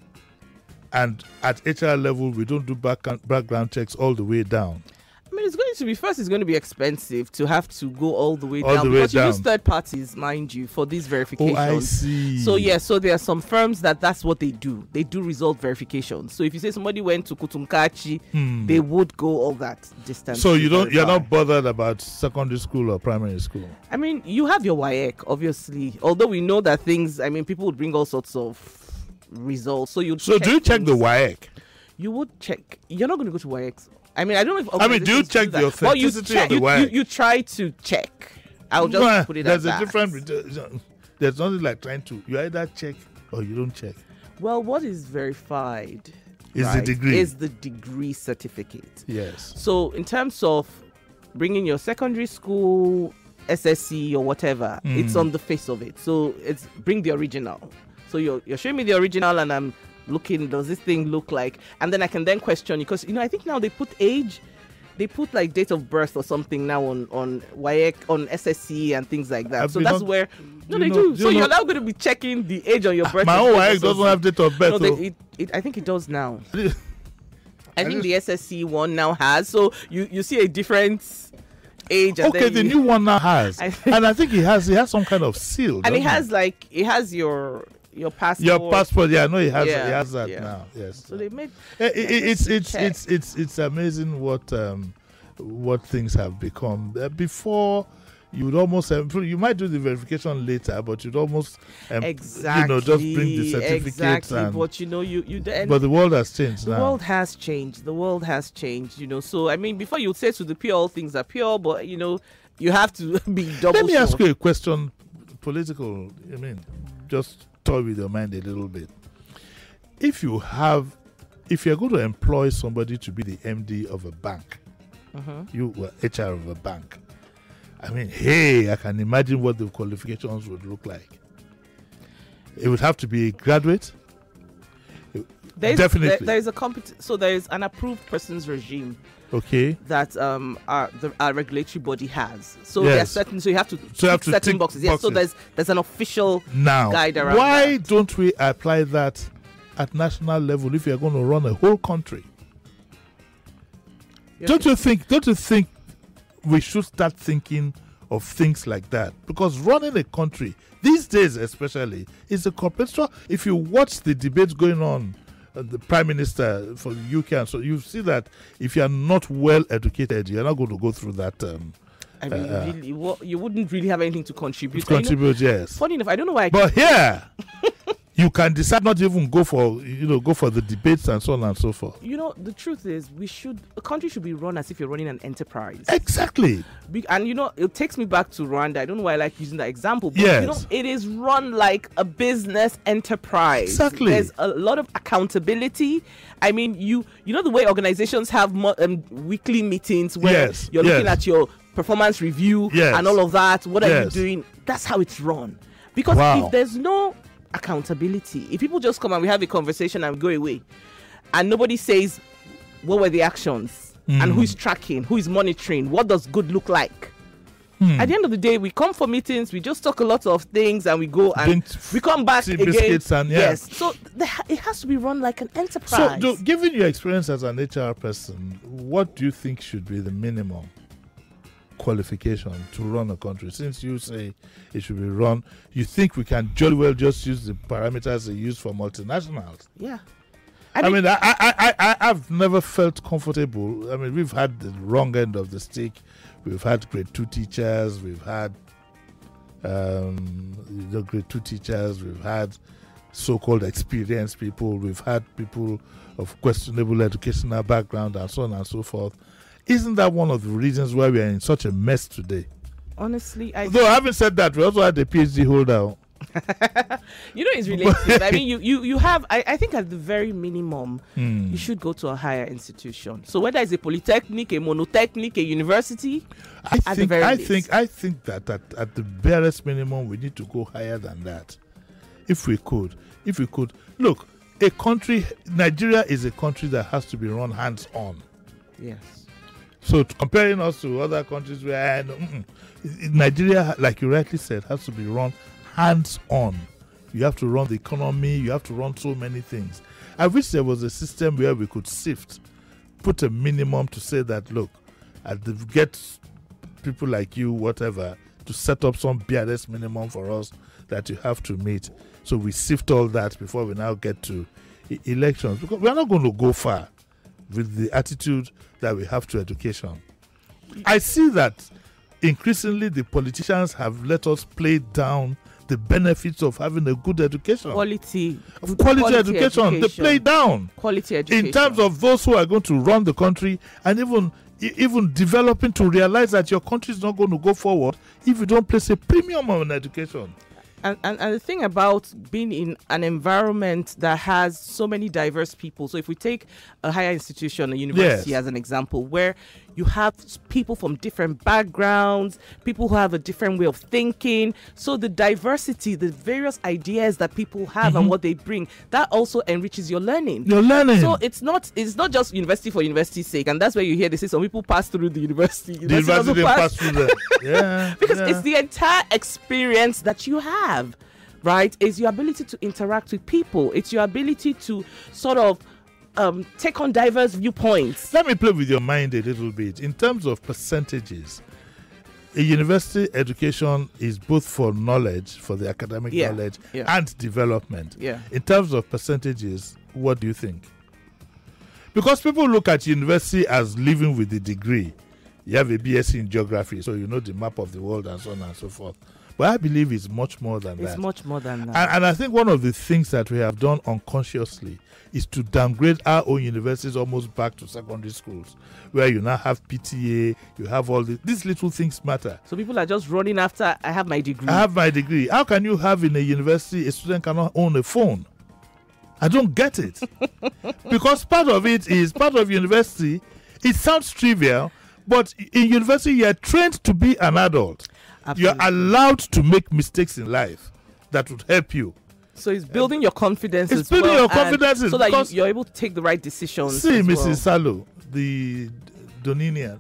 [SPEAKER 1] and at H R level we don't do back background checks all the way down?
[SPEAKER 2] I mean, it's going to be first. It's going to be expensive to have to go all the way
[SPEAKER 1] All
[SPEAKER 2] down
[SPEAKER 1] the way
[SPEAKER 2] because you use
[SPEAKER 1] down.
[SPEAKER 2] third parties, mind you, for these
[SPEAKER 1] Oh,
[SPEAKER 2] verifications.
[SPEAKER 1] I see.
[SPEAKER 2] So yeah, so there are some firms that that's what they do. They do result verifications. So if you say somebody went to Kutumkachi,
[SPEAKER 1] Hmm.
[SPEAKER 2] they would go all that distance.
[SPEAKER 1] So
[SPEAKER 2] to
[SPEAKER 1] you don't, you're
[SPEAKER 2] verify.
[SPEAKER 1] not bothered about secondary school or primary school.
[SPEAKER 2] I mean, you have your W A E C, obviously. Although we know that things. I mean, people would bring all sorts of results. So you.
[SPEAKER 1] So do you check the W A E C?
[SPEAKER 2] You would check. You're not going to go to W A E C. I mean, I don't know if.
[SPEAKER 1] I mean, do you
[SPEAKER 2] organizations
[SPEAKER 1] check
[SPEAKER 2] that.
[SPEAKER 1] the
[SPEAKER 2] Well, you
[SPEAKER 1] authenticity
[SPEAKER 2] check-
[SPEAKER 1] of the
[SPEAKER 2] you,
[SPEAKER 1] W A E C?
[SPEAKER 2] You, you try to check. I'll just
[SPEAKER 1] Nah,
[SPEAKER 2] put it
[SPEAKER 1] There's
[SPEAKER 2] at
[SPEAKER 1] a
[SPEAKER 2] that.
[SPEAKER 1] different. There's nothing like trying to. You either check or you don't check.
[SPEAKER 2] Well, what is verified
[SPEAKER 1] Is the
[SPEAKER 2] right,
[SPEAKER 1] degree.
[SPEAKER 2] is the degree certificate.
[SPEAKER 1] Yes.
[SPEAKER 2] So in terms of bringing your secondary school S S C or whatever,
[SPEAKER 1] Mm.
[SPEAKER 2] it's on the face of it. So it's bring the original. So you're, you're showing me the original and I'm looking, does this thing look like? And then I can then question you because, you know, I think now they put age, they put like date of birth or something now on, on W A E C, on S S C and things like that.
[SPEAKER 1] Have
[SPEAKER 2] so
[SPEAKER 1] you
[SPEAKER 2] that's
[SPEAKER 1] not-
[SPEAKER 2] where, no,
[SPEAKER 1] you
[SPEAKER 2] they
[SPEAKER 1] know-
[SPEAKER 2] do.
[SPEAKER 1] do
[SPEAKER 2] So
[SPEAKER 1] you
[SPEAKER 2] you're
[SPEAKER 1] know-
[SPEAKER 2] now going to be checking the age on your birth.
[SPEAKER 1] My own W A E C
[SPEAKER 2] certificate or
[SPEAKER 1] doesn't have date of birth.
[SPEAKER 2] no, they,
[SPEAKER 1] oh.
[SPEAKER 2] it, it, I think it does now.
[SPEAKER 1] I
[SPEAKER 2] I think
[SPEAKER 1] just-
[SPEAKER 2] the S S C one now has. So you, you see a different age. And
[SPEAKER 1] Okay,
[SPEAKER 2] then
[SPEAKER 1] the
[SPEAKER 2] you-
[SPEAKER 1] new one now has,
[SPEAKER 2] I think-
[SPEAKER 1] and I think it has. It has some kind of seal.
[SPEAKER 2] and it
[SPEAKER 1] doesn't
[SPEAKER 2] has like it has your your passport.
[SPEAKER 1] your passport. Yeah, I know it has.
[SPEAKER 2] Yeah,
[SPEAKER 1] it has that
[SPEAKER 2] yeah.
[SPEAKER 1] now. Yes.
[SPEAKER 2] So they made.
[SPEAKER 1] Eh, it- it- it's it's
[SPEAKER 2] check.
[SPEAKER 1] it's it's it's amazing what um what things have become. Uh, before you would almost um, you might do the verification later, but you'd almost um,
[SPEAKER 2] Exactly.
[SPEAKER 1] you know just bring the certificates.
[SPEAKER 2] Exactly.
[SPEAKER 1] And,
[SPEAKER 2] But you know you you and
[SPEAKER 1] but the world has changed
[SPEAKER 2] the
[SPEAKER 1] now.
[SPEAKER 2] world has changed. The world has changed. You know. So I mean, before you say to the pure, all things are pure. But you know, you have to be double.
[SPEAKER 1] Let me
[SPEAKER 2] sure.
[SPEAKER 1] ask you a question. Political. I mean, just toy with your mind a little bit. If you have, if you're going to employ somebody to be the M D of a bank,
[SPEAKER 2] Mhm.
[SPEAKER 1] you were H R of a bank. I mean, hey, I can imagine what the qualifications would look like. It would have to be a graduate.
[SPEAKER 2] There's,
[SPEAKER 1] Definitely.
[SPEAKER 2] There, there is a compet- So there is an approved persons regime
[SPEAKER 1] Okay.
[SPEAKER 2] that um our the our regulatory body has. So there are
[SPEAKER 1] Yes.
[SPEAKER 2] certain. So you have to
[SPEAKER 1] So you have
[SPEAKER 2] tick
[SPEAKER 1] to
[SPEAKER 2] certain
[SPEAKER 1] tick
[SPEAKER 2] boxes. Yes. So
[SPEAKER 1] boxes.
[SPEAKER 2] there's there's an official
[SPEAKER 1] Now,
[SPEAKER 2] guide around
[SPEAKER 1] why
[SPEAKER 2] that.
[SPEAKER 1] don't we apply that at national level if you're going to run a whole country? Don't you think? Don't you think we should start thinking of things like that? Because running a country these days, especially, is a competition. If you watch the debates going on uh, the prime minister for the U K, and so you see that if you are not well educated, you're not going to go through that. Um,
[SPEAKER 2] I mean,
[SPEAKER 1] uh,
[SPEAKER 2] really, well, you wouldn't really have anything to contribute.
[SPEAKER 1] Contribute,
[SPEAKER 2] you know,
[SPEAKER 1] yes.
[SPEAKER 2] Funny enough, I don't know why. I
[SPEAKER 1] but here, you can decide not to even go for, you know, go for the debates and so on and so forth.
[SPEAKER 2] You know, the truth is, we should, a country should be run as if you're running an enterprise.
[SPEAKER 1] Exactly.
[SPEAKER 2] Be, and you know, it takes me back to Rwanda. I don't know why I like using that example, but
[SPEAKER 1] yes.
[SPEAKER 2] you know, it is run like a business enterprise.
[SPEAKER 1] Exactly.
[SPEAKER 2] There's a lot of accountability. I mean, you you know the way organizations have mo- um, weekly meetings where
[SPEAKER 1] yes.
[SPEAKER 2] you're looking
[SPEAKER 1] yes.
[SPEAKER 2] at your performance review
[SPEAKER 1] yes.
[SPEAKER 2] and all of that. What are
[SPEAKER 1] yes.
[SPEAKER 2] you doing? That's how it's run. Because
[SPEAKER 1] wow.
[SPEAKER 2] if there's no accountability, if people just come and we have a conversation and go away, and nobody says what were the actions mm. and who is tracking, who is monitoring, what does good look like? Mm. At the end of the day, we come for meetings, we just talk a lot of things, and we go and Bint, we come back again.
[SPEAKER 1] And, yeah.
[SPEAKER 2] Yes, so the, it has to be run like an enterprise.
[SPEAKER 1] So, do, given your experience as an H R person, what do you think should be the minimum qualification to run a country? Since you say it should be run, you think we can jolly well just use the parameters they use for multinationals?
[SPEAKER 2] Yeah.
[SPEAKER 1] I mean, I, mean I, I, I, I, I've never felt comfortable. I mean, we've had the wrong end of the stick. We've had grade two teachers. We've had um, you know, grade two teachers. We've had so-called experienced people. We've had people of questionable educational background and so on and so forth. Isn't that one of the reasons why we are in such a mess today?
[SPEAKER 2] Honestly, I...
[SPEAKER 1] Though having said that, we also had a PhD holder.
[SPEAKER 2] You know, it's relative. I mean, you, you, you have, I, I think at the very minimum, hmm. you should go to a higher institution. So whether it's a polytechnic, a monotechnic, a university,
[SPEAKER 1] I
[SPEAKER 2] at
[SPEAKER 1] think,
[SPEAKER 2] the very
[SPEAKER 1] I
[SPEAKER 2] least.
[SPEAKER 1] think, I think that at, at the barest minimum, we need to go higher than that. If we could, if we could. Look, a country, Nigeria is a country that has to be run hands-on.
[SPEAKER 2] Yes.
[SPEAKER 1] So comparing us to other countries where mm, Nigeria, like you rightly said, has to be run hands-on. You have to run the economy. You have to run so many things. I wish there was a system where we could sift, put a minimum to say that, look, I'd get people like you, whatever, to set up some B R S minimum for us that you have to meet. So we sift all that before we now get to e- elections. Because we're not going to go far with the attitude that we have to education. I see that increasingly the politicians have let us play down the benefits of having a good education.
[SPEAKER 2] Quality.
[SPEAKER 1] Of quality, quality education. education. They play down.
[SPEAKER 2] Quality education.
[SPEAKER 1] In terms of those who are going to run the country and even even developing to realize that your country is not going to go forward if you don't place a premium on education.
[SPEAKER 2] And, and and the thing about being in an environment that has so many diverse people, so if we take a higher institution, a university
[SPEAKER 1] yes.
[SPEAKER 2] as an example, where you have people from different backgrounds, people who have a different way of thinking, so the diversity, the various ideas that people have mm-hmm. and what they bring, that also enriches your learning.
[SPEAKER 1] Your learning.
[SPEAKER 2] So it's not it's not just university for university's sake, and that's where you hear they say some people pass through the university.
[SPEAKER 1] The university, university pass, pass through the yeah,
[SPEAKER 2] because
[SPEAKER 1] yeah.
[SPEAKER 2] it's the entire experience that you have. Right? It's your ability to interact with people. It's your ability to sort of um, take on diverse viewpoints.
[SPEAKER 1] Let me play with your mind a little bit. In terms of percentages, a university education is both for knowledge, for the academic
[SPEAKER 2] yeah.
[SPEAKER 1] knowledge,
[SPEAKER 2] yeah.
[SPEAKER 1] and development.
[SPEAKER 2] Yeah.
[SPEAKER 1] In terms of percentages, what do you think? Because people look at university as living with the degree. You have a B S c in geography, so you know the map of the world and so on and so forth. But I believe it's much more than
[SPEAKER 2] it's
[SPEAKER 1] that.
[SPEAKER 2] It's much more than that.
[SPEAKER 1] And, and I think one of the things that we have done unconsciously is to downgrade our own universities almost back to secondary schools, where you now have P T A, you have all the, these little things matter.
[SPEAKER 2] So people are just running after, I have my degree.
[SPEAKER 1] I have my degree. How can you have in a university a student cannot own a phone? I don't get it. Because part of it is, part of university, it sounds trivial, but in university you are trained to be an adult. Absolutely. You're allowed to make mistakes in life that would help you.
[SPEAKER 2] So it's building your confidence
[SPEAKER 1] it's
[SPEAKER 2] as
[SPEAKER 1] building
[SPEAKER 2] well,
[SPEAKER 1] your confidence
[SPEAKER 2] so that you, you're able to take the right decisions.
[SPEAKER 1] See,
[SPEAKER 2] as
[SPEAKER 1] Missus
[SPEAKER 2] Well.
[SPEAKER 1] Salo, the Doninian.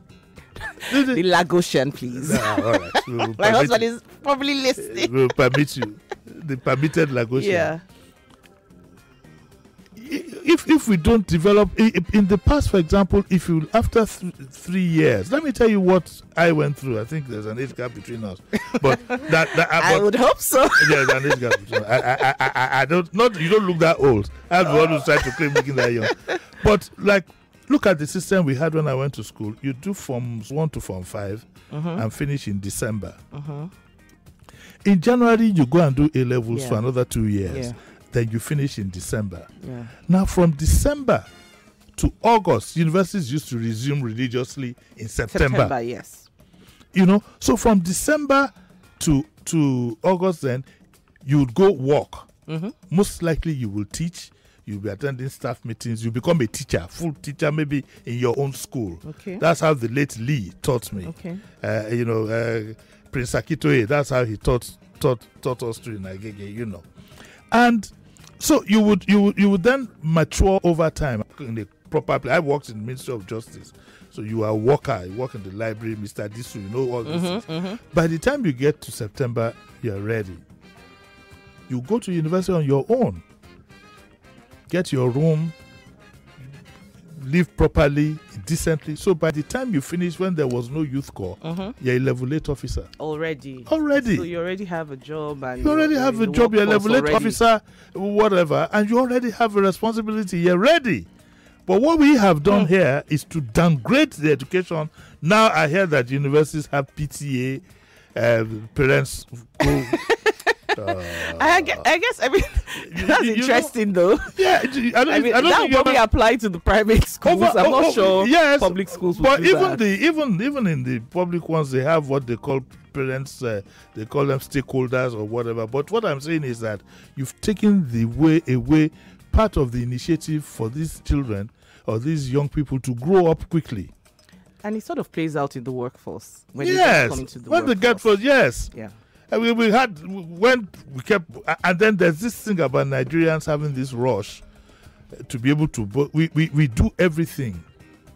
[SPEAKER 2] The Lagosian, please.
[SPEAKER 1] No, all right. We'll
[SPEAKER 2] My husband
[SPEAKER 1] you.
[SPEAKER 2] is probably listening.
[SPEAKER 1] We'll permit you. The permitted Lagosian.
[SPEAKER 2] Yeah.
[SPEAKER 1] If if if we don't develop in the past, for example, if you after th- three years, let me tell you what I went through. I think there's an age gap between us, but that, that
[SPEAKER 2] I
[SPEAKER 1] but,
[SPEAKER 2] would hope so.
[SPEAKER 1] There's an age gap between us. I, I, I, I, I don't not you don't look that old. I'm the one who's trying to claim looking that young. But like, look at the system we had when I went to school. You do forms one to form five, uh-huh. and finish in December. Uh-huh. In January, you go and do A levels yeah. for another two years. Yeah. Then you finish in December. Yeah. Now, from December to August, universities used to resume religiously in September.
[SPEAKER 2] September, yes.
[SPEAKER 1] You know, so from December to to August, then you would go work. Mm-hmm. Most likely, you will teach. You'll be attending staff meetings. You become a teacher, full teacher, maybe in your own school. Okay. That's how the late Lee taught me. Okay. Uh, you know, uh, Prince Akitoye. That's how he taught taught taught us to in Agege. You know, and. So you would you would, you would then mature over time in the proper place. I worked in the Ministry of Justice, so you are a worker. You work in the library, Mister Disu. You know all these mm-hmm, things. Mm-hmm. By the time you get to September, you're ready. You go to university on your own. Get your room. Live properly, decently. So by the time you finish, when there was no youth corps, uh-huh. you're a level eight officer.
[SPEAKER 2] Already.
[SPEAKER 1] Already.
[SPEAKER 2] So you already have a job. And
[SPEAKER 1] you already have a job, you're a level eight officer, whatever, and you already have a responsibility. You're ready. But what we have done mm. here is to downgrade the education. Now I hear that universities have P T A, uh, parents who... Uh,
[SPEAKER 2] I, guess, I guess I mean that's you, you interesting know, though.
[SPEAKER 1] Yeah, I, don't,
[SPEAKER 2] I mean
[SPEAKER 1] I don't
[SPEAKER 2] that probably apply to the private schools. Over, I'm not oh, sure. Yes, public schools. Will
[SPEAKER 1] but
[SPEAKER 2] do
[SPEAKER 1] even
[SPEAKER 2] that.
[SPEAKER 1] the even even in the public ones, they have what they call parents. Uh, they call them stakeholders or whatever. But what I'm saying is that you've taken the way away part of the initiative for these children or these young people to grow up quickly.
[SPEAKER 2] And it sort of plays out in the workforce when
[SPEAKER 1] yes,
[SPEAKER 2] they come into the
[SPEAKER 1] when
[SPEAKER 2] workforce.
[SPEAKER 1] they get first, yes,
[SPEAKER 2] yeah.
[SPEAKER 1] I mean, we had when we kept, and then there's this thing about Nigerians having this rush to be able to. But we, we, we do everything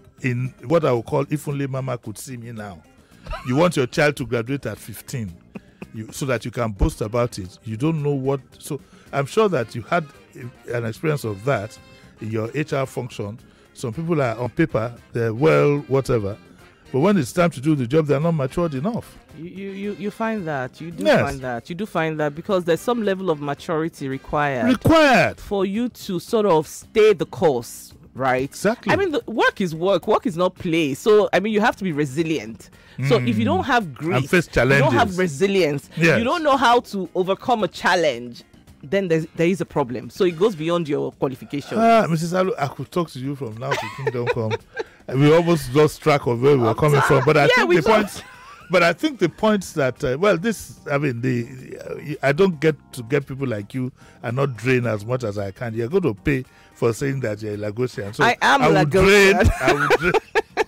[SPEAKER 1] in what I would call if only Mama could see me now. You want your child to graduate at fifteen, you, so that you can boast about it. You don't know what. So I'm sure that you had an experience of that in your H R function. Some people are on paper, they're well, whatever. But when it's time to do the job, they're not matured enough.
[SPEAKER 2] You you, you find that. You do
[SPEAKER 1] yes.
[SPEAKER 2] find that. You do find that because there's some level of maturity required.
[SPEAKER 1] Required.
[SPEAKER 2] For you to sort of stay the course, right?
[SPEAKER 1] Exactly.
[SPEAKER 2] I mean, the work is work. Work is not play. So, I mean, you have to be resilient. Mm. So, if you don't have grit,
[SPEAKER 1] and face challenges.
[SPEAKER 2] You don't have resilience,
[SPEAKER 1] yes.
[SPEAKER 2] you don't know how to overcome a challenge, then there's, there is a problem. So, it goes beyond your qualifications.
[SPEAKER 1] Ah, Missus Alu, I could talk to you from now to Kingdom Come. We almost lost track of where we were coming from, but I
[SPEAKER 2] yeah,
[SPEAKER 1] think the points. But I think the points that uh, well, this I mean, the uh, I don't get to get people like you and not drain as much as I can. You're going to pay for saying that you're a Lagosian. So
[SPEAKER 2] I am
[SPEAKER 1] I
[SPEAKER 2] Lagosian.
[SPEAKER 1] Drain, I will drain.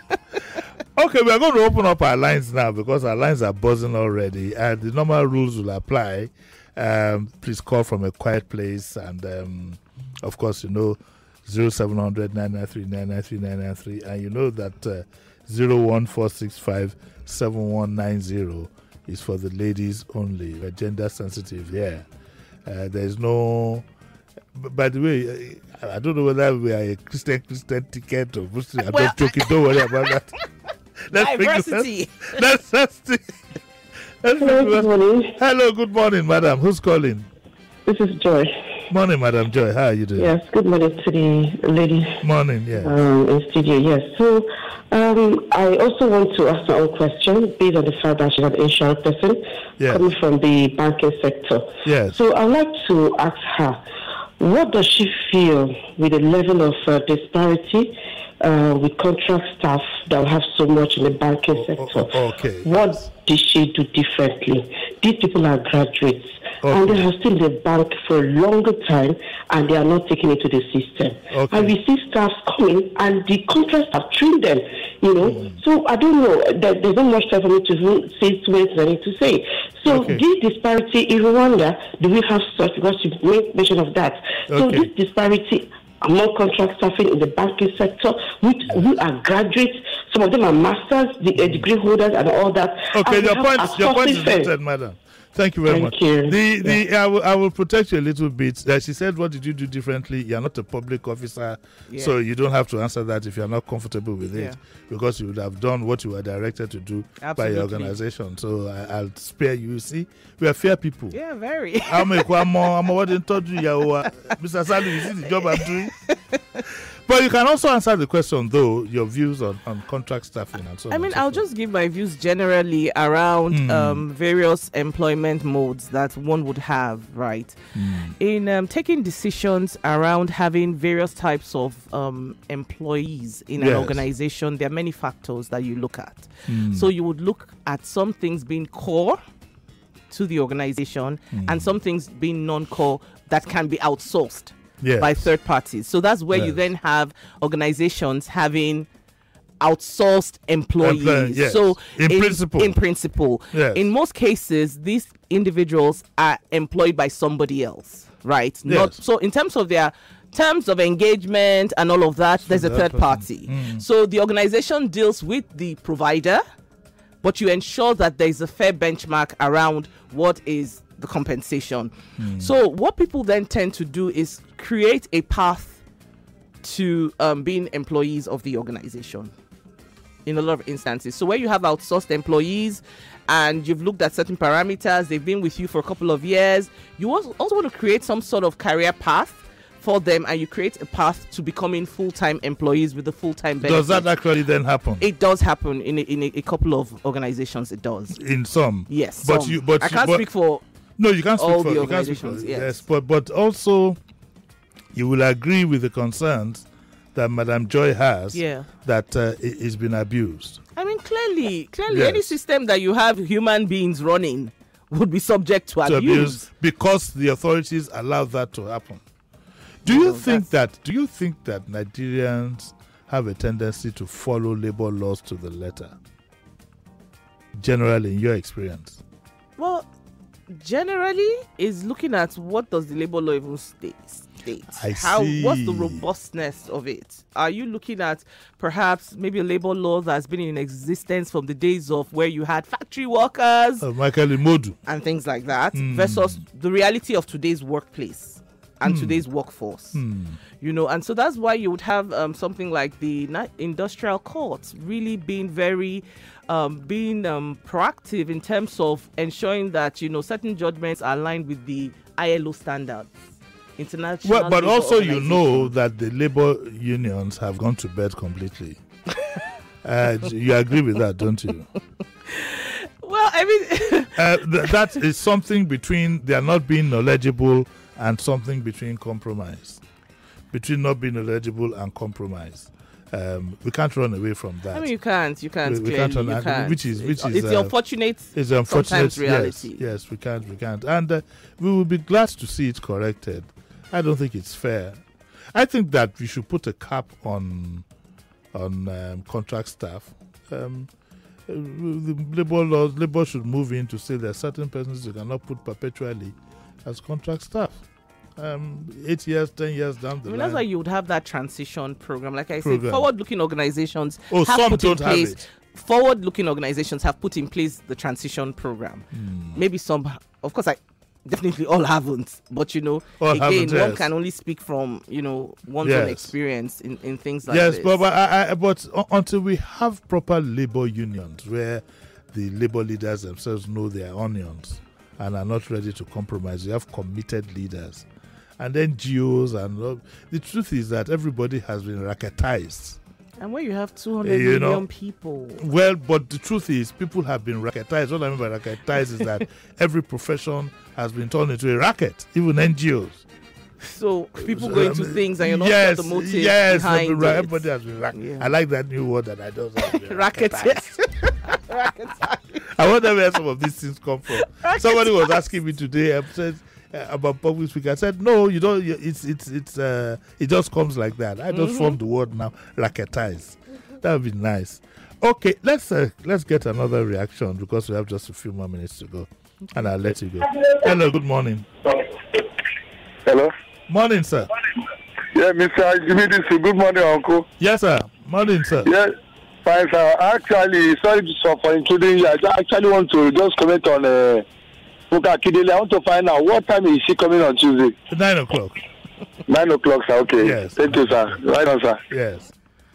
[SPEAKER 1] Okay, we are going to open up our lines now because our lines are buzzing already, and the normal rules will apply. Um, please call from a quiet place, and um, of course, you know. zero seven zero zero nine nine three nine nine three nine nine three, and you know that uh, zero one four six five seven one nine zero is for the ladies only. We're gender sensitive, yeah. Uh, there's no. B- by the way, I, I don't know whether we are a Christian Christian ticket or Muslim. I'm
[SPEAKER 2] well,
[SPEAKER 1] not joking. Don't worry about that. That's
[SPEAKER 2] diversity.
[SPEAKER 1] That's that's. That's
[SPEAKER 3] Hello, good morning.
[SPEAKER 1] Hello, good morning, madam. Who's calling?
[SPEAKER 3] This is Joy.
[SPEAKER 1] Morning, Madam Joy. How are you doing?
[SPEAKER 3] Yes, good morning to the lady.
[SPEAKER 1] Morning, yeah.
[SPEAKER 3] Um, in studio, yes. So, um, I also want to ask my own question based on the fact that she's an H R person
[SPEAKER 1] yes.
[SPEAKER 3] coming from the banking sector.
[SPEAKER 1] Yes.
[SPEAKER 3] So, I'd like to ask her, what does she feel with the level of uh, disparity uh, with contract staff that have so much in the banking oh, sector?
[SPEAKER 1] Oh, okay.
[SPEAKER 3] What did she do differently? These people are graduates.
[SPEAKER 1] Okay.
[SPEAKER 3] And they have stayed in the bank for a longer time and they are not taking it to the system.
[SPEAKER 1] Okay.
[SPEAKER 3] And we see staff coming and the contracts have trained them, you know. Mm. So I don't know, there, there's not much time for me to say too many things I need to say. So okay. this disparity in Rwanda, do we have such, because you made mention of that. Okay. So this disparity among contract staffing in the banking sector, which who are graduates, some of them are masters, the uh, degree holders and all that.
[SPEAKER 1] Okay,
[SPEAKER 3] and
[SPEAKER 1] your point, your point is noted, madam. Thank you very
[SPEAKER 3] Thank
[SPEAKER 1] much.
[SPEAKER 3] you.
[SPEAKER 1] The the
[SPEAKER 3] Yeah.
[SPEAKER 1] I will I will protect you a little bit. Uh, she said, "What did you do differently?" You're not a public officer,
[SPEAKER 2] Yeah.
[SPEAKER 1] so you don't have to answer that if you're not comfortable with it,
[SPEAKER 2] Yeah.
[SPEAKER 1] because you would have done what you were directed to do by
[SPEAKER 2] Absolutely.
[SPEAKER 1] your organization. So I, I'll spare you. See, we are fair people.
[SPEAKER 2] Yeah, very.
[SPEAKER 1] I'm a Kwamo. I'm a what in told you, yeah, Mister Salu. You see the job I'm doing. But you can also answer the question, though, your views on, on contract staffing and so on.
[SPEAKER 2] I mean,
[SPEAKER 1] and so
[SPEAKER 2] I'll
[SPEAKER 1] forth.
[SPEAKER 2] just give my views generally around
[SPEAKER 1] Mm.
[SPEAKER 2] um, various employment modes that one would have, right?
[SPEAKER 1] Mm.
[SPEAKER 2] In um, taking decisions around having various types of um, employees in an
[SPEAKER 1] Yes.
[SPEAKER 2] organization, there are many factors that you look at.
[SPEAKER 1] Mm.
[SPEAKER 2] So you would look at some things being core to the organization
[SPEAKER 1] Mm.
[SPEAKER 2] and some things being non-core that can be outsourced
[SPEAKER 1] Yes.
[SPEAKER 2] by third parties. So that's where you
[SPEAKER 1] Yes.
[SPEAKER 2] then have organizations having outsourced employees.
[SPEAKER 1] Employ- yes.
[SPEAKER 2] So
[SPEAKER 1] In principle.
[SPEAKER 2] in principle,
[SPEAKER 1] Yes.
[SPEAKER 2] in most cases, these individuals are employed by somebody else, right? Not
[SPEAKER 1] Yes.
[SPEAKER 2] so in terms of their terms of engagement and all of that, there's a
[SPEAKER 1] that
[SPEAKER 2] third
[SPEAKER 1] person.
[SPEAKER 2] party.
[SPEAKER 1] Mm.
[SPEAKER 2] So the organization deals with the provider, but you ensure that there is a fair benchmark around what is the compensation.
[SPEAKER 1] Mm.
[SPEAKER 2] So what people then tend to do is create a path to um, being employees of the organization in a lot of instances. So where you have outsourced employees and you've looked at certain parameters, they've been with you for a couple of years, you also also want to create some sort of career path for them, and you create a path to becoming full-time employees with a full-time benefit.
[SPEAKER 1] Does that actually then happen?
[SPEAKER 2] It does happen in a, in a, a couple of organizations. It does.
[SPEAKER 1] In some.
[SPEAKER 2] Yes.
[SPEAKER 1] But
[SPEAKER 2] some.
[SPEAKER 1] you- but
[SPEAKER 2] I
[SPEAKER 1] you-
[SPEAKER 2] can't
[SPEAKER 1] but-
[SPEAKER 2] speak for
[SPEAKER 1] No, you can't speak
[SPEAKER 2] all
[SPEAKER 1] for
[SPEAKER 2] the
[SPEAKER 1] you can't speak for-
[SPEAKER 2] organizations,
[SPEAKER 1] yes.
[SPEAKER 2] yes.
[SPEAKER 1] but but also you will agree with the concerns that Madam Joy has
[SPEAKER 2] Yeah.
[SPEAKER 1] that uh, it- it's been abused.
[SPEAKER 2] I mean, clearly, clearly,
[SPEAKER 1] Yes.
[SPEAKER 2] any system that you have human beings running would be subject to
[SPEAKER 1] To
[SPEAKER 2] abuse.
[SPEAKER 1] abuse because the authorities allow that to happen. Do you
[SPEAKER 2] Well,
[SPEAKER 1] think
[SPEAKER 2] that's-
[SPEAKER 1] that do you think that Nigerians have a tendency to follow labor laws to the letter? Generally, in your experience.
[SPEAKER 2] Well, generally, is looking at what does the labor law even state. state.
[SPEAKER 1] I
[SPEAKER 2] How? What's the
[SPEAKER 1] see.
[SPEAKER 2] robustness of it? Are you looking at perhaps maybe a labor law that's been in existence from the days of where you had factory workers
[SPEAKER 1] Uh, Michael Imodu.
[SPEAKER 2] and things like that,
[SPEAKER 1] Mm.
[SPEAKER 2] versus the reality of today's workplace and
[SPEAKER 1] Mm.
[SPEAKER 2] today's workforce?
[SPEAKER 1] Hmm.
[SPEAKER 2] You know, and so that's why you would have um, something like the na- industrial courts really being very um, being um, proactive in terms of ensuring that, you know, certain judgments are aligned with the I L O standards, international.
[SPEAKER 1] Well, but
[SPEAKER 2] Labour
[SPEAKER 1] also you know
[SPEAKER 2] Organization.
[SPEAKER 1] that the labor unions have gone to bed completely. uh, you agree with that, don't you?
[SPEAKER 2] Well, I mean,
[SPEAKER 1] Uh, th- that is something between they are not being knowledgeable and something between compromise, between not being knowledgeable and compromise. Um, we can't run away from that.
[SPEAKER 2] I mean, you can't, you can't,
[SPEAKER 1] We- we
[SPEAKER 2] clearly,
[SPEAKER 1] can't
[SPEAKER 2] you
[SPEAKER 1] run-
[SPEAKER 2] can't.
[SPEAKER 1] which is- which
[SPEAKER 2] it's,
[SPEAKER 1] is,
[SPEAKER 2] it's the
[SPEAKER 1] uh,
[SPEAKER 2] unfortunate.
[SPEAKER 1] It's unfortunate.
[SPEAKER 2] sometimes reality.
[SPEAKER 1] Yes, yes, we can't, we can't, and uh, we will be glad to see it corrected. I don't think it's fair. I think that we should put a cap on on um, contract staff. Um, uh, the labor laws, labor should move in to say there are certain persons you cannot put perpetually as contract staff. Um, eight years, ten years down the
[SPEAKER 2] I mean,
[SPEAKER 1] line.
[SPEAKER 2] that's why you would have that transition program. Like I
[SPEAKER 1] Program.
[SPEAKER 2] said, forward-looking organizations
[SPEAKER 1] Oh,
[SPEAKER 2] have
[SPEAKER 1] some
[SPEAKER 2] put in
[SPEAKER 1] don't have
[SPEAKER 2] place.
[SPEAKER 1] it.
[SPEAKER 2] Forward-looking organizations have put in place the transition program.
[SPEAKER 1] Hmm.
[SPEAKER 2] Maybe some, of course, I definitely all haven't. But you know,
[SPEAKER 1] All
[SPEAKER 2] again,
[SPEAKER 1] haven't,
[SPEAKER 2] one
[SPEAKER 1] yes.
[SPEAKER 2] can only speak from you know one's
[SPEAKER 1] Yes.
[SPEAKER 2] own experience in, in things like
[SPEAKER 1] Yes,
[SPEAKER 2] this.
[SPEAKER 1] but but, I, I, but u- until we have proper labor unions where the labor leaders themselves know their onions and are not ready to compromise, you have committed leaders, and then G Os and uh, the truth is that everybody has been racketized.
[SPEAKER 2] And where you have two hundred
[SPEAKER 1] You
[SPEAKER 2] million
[SPEAKER 1] know,
[SPEAKER 2] people,
[SPEAKER 1] Well, but the truth is, people have been racketized. What I mean by racketized is that every profession has been turned into a racket, even N G Os.
[SPEAKER 2] so people go into
[SPEAKER 1] Um,
[SPEAKER 2] thing and you're not
[SPEAKER 1] yes,
[SPEAKER 2] sure the motive
[SPEAKER 1] yes,
[SPEAKER 2] behind
[SPEAKER 1] everybody,
[SPEAKER 2] it.
[SPEAKER 1] everybody has been rack-
[SPEAKER 2] Yeah.
[SPEAKER 1] I like that new word that I don't have.
[SPEAKER 2] Racket.
[SPEAKER 1] I wonder where some of these things come from. Somebody was asking me today I said, uh, about public speaking. I said, no, you don't. You, it's it's it's uh, it just comes like that. I just
[SPEAKER 2] Mhm.
[SPEAKER 1] formed the word now, racketize. That would be nice. Okay, let's uh, let's get another reaction because we have just a few more minutes to go, and I'll let you go. Hello, good morning.
[SPEAKER 4] Hello.
[SPEAKER 1] Morning, sir.
[SPEAKER 4] Yeah, Mister Jimmy, good morning, Uncle.
[SPEAKER 1] Yes, sir. Morning, sir.
[SPEAKER 4] Yeah, fine, sir. Actually, sorry to- for including you. I actually want to just comment on uh, Funke Akindele, I want to find out what time is she coming on Tuesday?
[SPEAKER 1] Nine o'clock.
[SPEAKER 4] Nine o'clolock, sir. Okay.
[SPEAKER 1] Yes.
[SPEAKER 4] Thank you, sir. Right on, sir.
[SPEAKER 1] Yes.